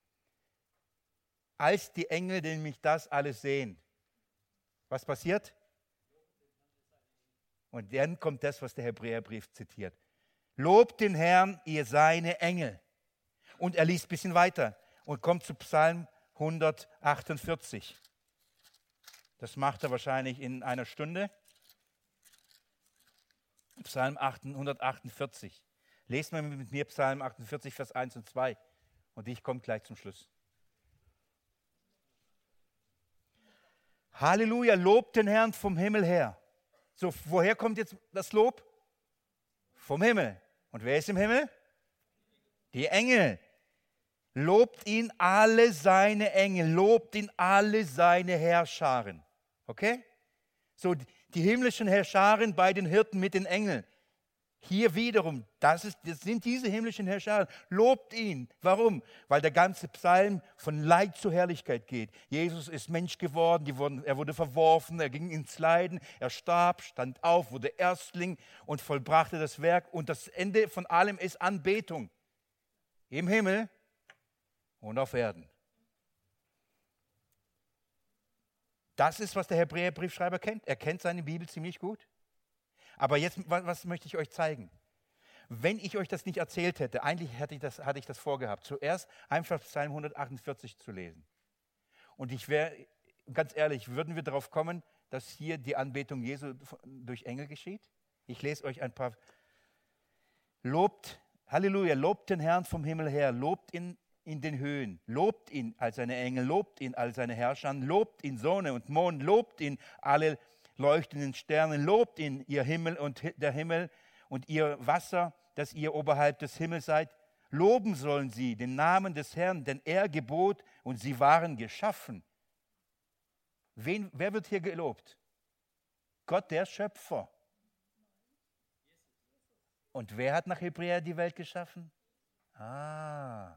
Als die Engel nämlich das alles sehen, was passiert? Und dann kommt das, was der Hebräerbrief zitiert. Lobt den Herrn, ihr seine Engel. Und er liest ein bisschen weiter und kommt zu Psalm hundertachtundvierzig. Das macht er wahrscheinlich in einer Stunde. Psalm hundertachtundvierzig. Lest mal mit mir Psalm achtundvierzig, Vers eins und zwei. Und ich komme gleich zum Schluss. Halleluja, lobt den Herrn vom Himmel her. So, woher kommt jetzt das Lob? Vom Himmel. Und wer ist im Himmel? Die Engel. Lobt ihn alle seine Engel, lobt ihn alle seine Heerscharen. Okay? So, Die himmlischen Herrscharen bei den Hirten mit den Engeln. Hier wiederum, das, ist, das sind diese himmlischen Herrscher. Lobt ihn. Warum? Weil der ganze Psalm von Leid zu Herrlichkeit geht. Jesus ist Mensch geworden, die wurden, er wurde verworfen, er ging ins Leiden, er starb, stand auf, wurde Erstling und vollbrachte das Werk. Und das Ende von allem ist Anbetung. Im Himmel und auf Erden. Das ist, was der Hebräerbriefschreiber kennt. Er kennt seine Bibel ziemlich gut. Aber jetzt, was, was möchte ich euch zeigen? Wenn ich euch das nicht erzählt hätte, eigentlich hatte ich das, hatte ich das vorgehabt, zuerst einfach Psalm hundertachtundvierzig zu lesen. Und ich wäre, ganz ehrlich, würden wir darauf kommen, dass hier die Anbetung Jesu durch Engel geschieht? Ich lese euch ein paar. Lobt, Halleluja, lobt den Herrn vom Himmel her, lobt ihn in den Höhen, lobt ihn all seine Engel, lobt ihn all seine Herrscher, lobt ihn Sonne und Mond, lobt ihn alle leuchtenden Sterne, lobt ihn, ihr Himmel und der Himmel und ihr Wasser, dass ihr oberhalb des Himmels seid. Loben sollen sie den Namen des Herrn, denn er gebot und sie waren geschaffen. Wen, wer wird hier gelobt? Gott, der Schöpfer. Und wer hat nach Hebräer die Welt geschaffen? Ah.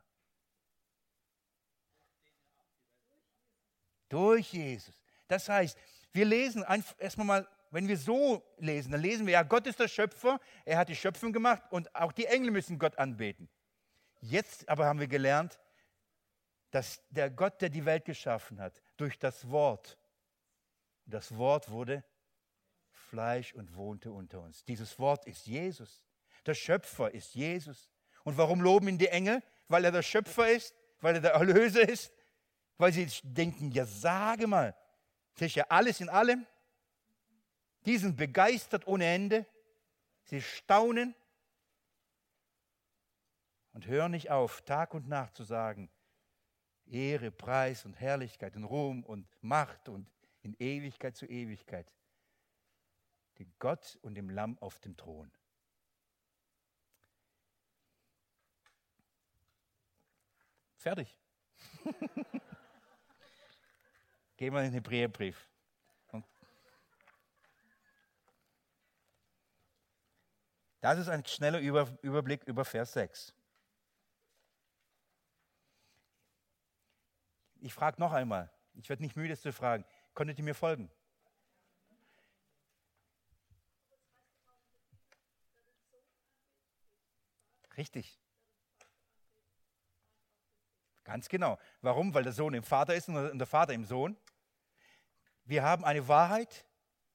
Durch Jesus. Das heißt, wir lesen erstmal mal, wenn wir so lesen, dann lesen wir, ja, Gott ist der Schöpfer, er hat die Schöpfung gemacht und auch die Engel müssen Gott anbeten. Jetzt aber haben wir gelernt, dass der Gott, der die Welt geschaffen hat, durch das Wort, das Wort wurde Fleisch und wohnte unter uns. Dieses Wort ist Jesus. Der Schöpfer ist Jesus. Und warum loben ihn die Engel? Weil er der Schöpfer ist, weil er der Erlöser ist, weil sie denken, ja, sage mal, das ist ja alles in allem. Die sind begeistert ohne Ende. Sie staunen und hören nicht auf, Tag und Nacht zu sagen, Ehre, Preis und Herrlichkeit und Ruhm und Macht und in Ewigkeit zu Ewigkeit dem Gott und dem Lamm auf dem Thron. Fertig. Gehen wir in den Hebräerbrief. Das ist ein schneller Überblick über Vers sechs. Ich frage noch einmal, ich werde nicht müde, es zu fragen, konntet ihr mir folgen? Richtig. Ganz genau. Warum? Weil der Sohn im Vater ist und der Vater im Sohn. Wir haben eine Wahrheit,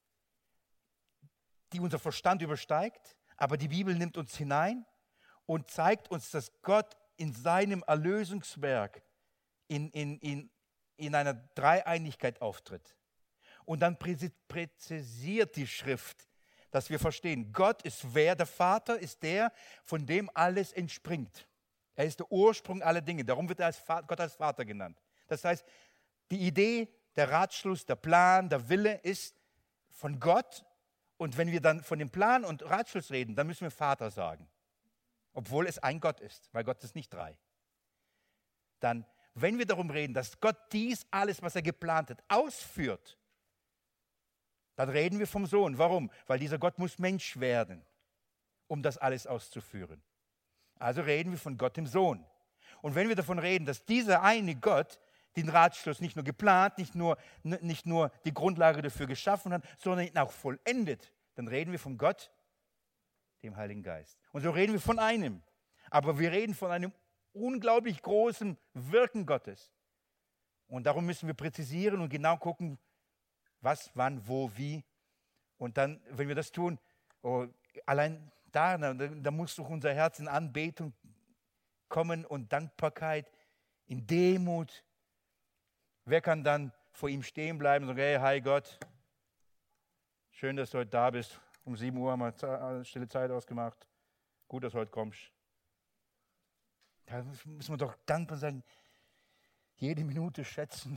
die unser Verstand übersteigt, aber die Bibel nimmt uns hinein und zeigt uns, dass Gott in seinem Erlösungswerk in, in, in, in einer Dreieinigkeit auftritt. Und dann präzisiert die Schrift, dass wir verstehen, Gott ist wer? Der Vater ist der, von dem alles entspringt. Er ist der Ursprung aller Dinge. Darum wird er als Vater, Gott als Vater genannt. Das heißt, die Idee, der Ratschluss, der Plan, der Wille ist von Gott. Und wenn wir dann von dem Plan und Ratschluss reden, dann müssen wir Vater sagen. Obwohl es ein Gott ist, weil Gott ist nicht drei. Dann, wenn wir darum reden, dass Gott dies alles, was er geplant hat, ausführt, dann reden wir vom Sohn. Warum? Weil dieser Gott muss Mensch werden, um das alles auszuführen. Also reden wir von Gott dem Sohn. Und wenn wir davon reden, dass dieser eine Gott den Ratschluss nicht nur geplant, nicht nur, nicht nur die Grundlage dafür geschaffen hat, sondern ihn auch vollendet, dann reden wir von Gott, dem Heiligen Geist. Und so reden wir von einem. Aber wir reden von einem unglaublich großen Wirken Gottes. Und darum müssen wir präzisieren und genau gucken, was, wann, wo, wie. Und dann, wenn wir das tun, oh, allein da, da, da muss doch unser Herz in Anbetung kommen und Dankbarkeit, in Demut. Wer kann dann vor ihm stehen bleiben und sagen, hey, hi Gott, schön, dass du heute da bist. Um sieben Uhr haben wir stille Zeit ausgemacht. Gut, dass du heute kommst. Da müssen wir doch dankbar sein, jede Minute schätzen.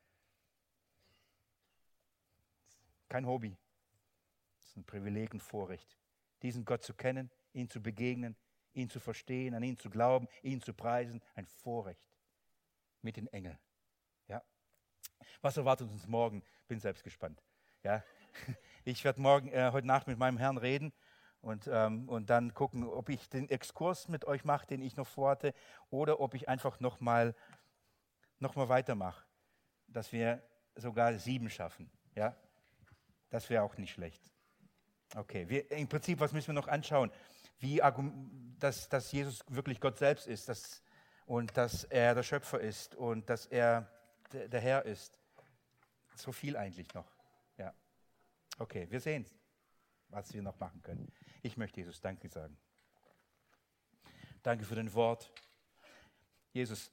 Kein Hobby. Das ist ein Privileg, ein Vorrecht, diesen Gott zu kennen, ihn zu begegnen, ihn zu verstehen, an ihn zu glauben, ihn zu preisen. Ein Vorrecht mit den Engeln. Ja. Was erwartet uns morgen? Bin selbst gespannt. Ja. Ich werde morgen, äh, heute Nacht mit meinem Herrn reden und, ähm, und dann gucken, ob ich den Exkurs mit euch mache, den ich noch vorhatte, oder ob ich einfach nochmal noch mal weitermache, dass wir sogar sieben schaffen. Ja? Das wäre auch nicht schlecht. Okay, wir, im Prinzip, was müssen wir noch anschauen? Wie, dass, dass Jesus wirklich Gott selbst ist dass, und dass er der Schöpfer ist und dass er der, der Herr ist. So viel eigentlich noch. Ja. Okay, wir sehen, was wir noch machen können. Ich möchte Jesus Danke sagen. Danke für dein Wort. Jesus,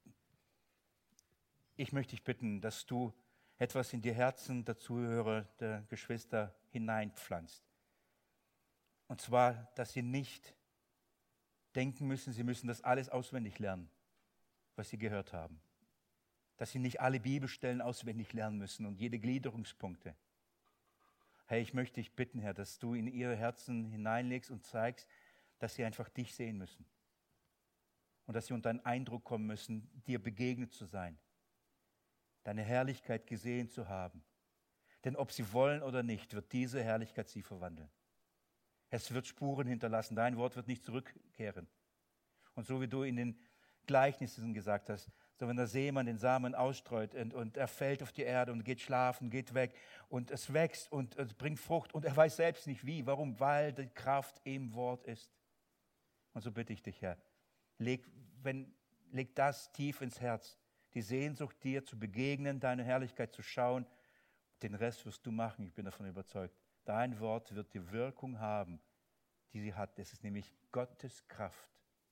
ich möchte dich bitten, dass du etwas in die Herzen der Zuhörer, der Geschwister hineinpflanzt. Und zwar, dass sie nicht denken müssen, sie müssen das alles auswendig lernen, was sie gehört haben. Dass sie nicht alle Bibelstellen auswendig lernen müssen und jede Gliederungspunkte. Herr, ich möchte dich bitten, Herr, dass du in ihre Herzen hineinlegst und zeigst, dass sie einfach dich sehen müssen. Und dass sie unter einen Eindruck kommen müssen, dir begegnet zu sein. Deine Herrlichkeit gesehen zu haben. Denn ob sie wollen oder nicht, wird diese Herrlichkeit sie verwandeln. Es wird Spuren hinterlassen. Dein Wort wird nicht zurückkehren. Und so wie du in den Gleichnissen gesagt hast, so wenn der Seemann den Samen ausstreut und, und er fällt auf die Erde und geht schlafen, geht weg und es wächst und es bringt Frucht und er weiß selbst nicht wie. Warum? Weil die Kraft im Wort ist. Und so bitte ich dich, Herr, leg, wenn, leg das tief ins Herz. Die Sehnsucht, dir zu begegnen, deine Herrlichkeit zu schauen. Den Rest wirst du machen, ich bin davon überzeugt. Dein Wort wird die Wirkung haben, die sie hat. Es ist nämlich Gottes Kraft.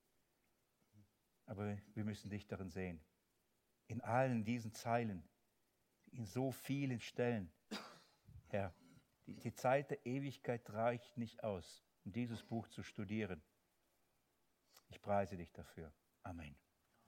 Aber wir müssen dich darin sehen. In allen diesen Zeilen, in so vielen Stellen. Herr, die, die Zeit der Ewigkeit reicht nicht aus, um dieses Buch zu studieren. Ich preise dich dafür. Amen.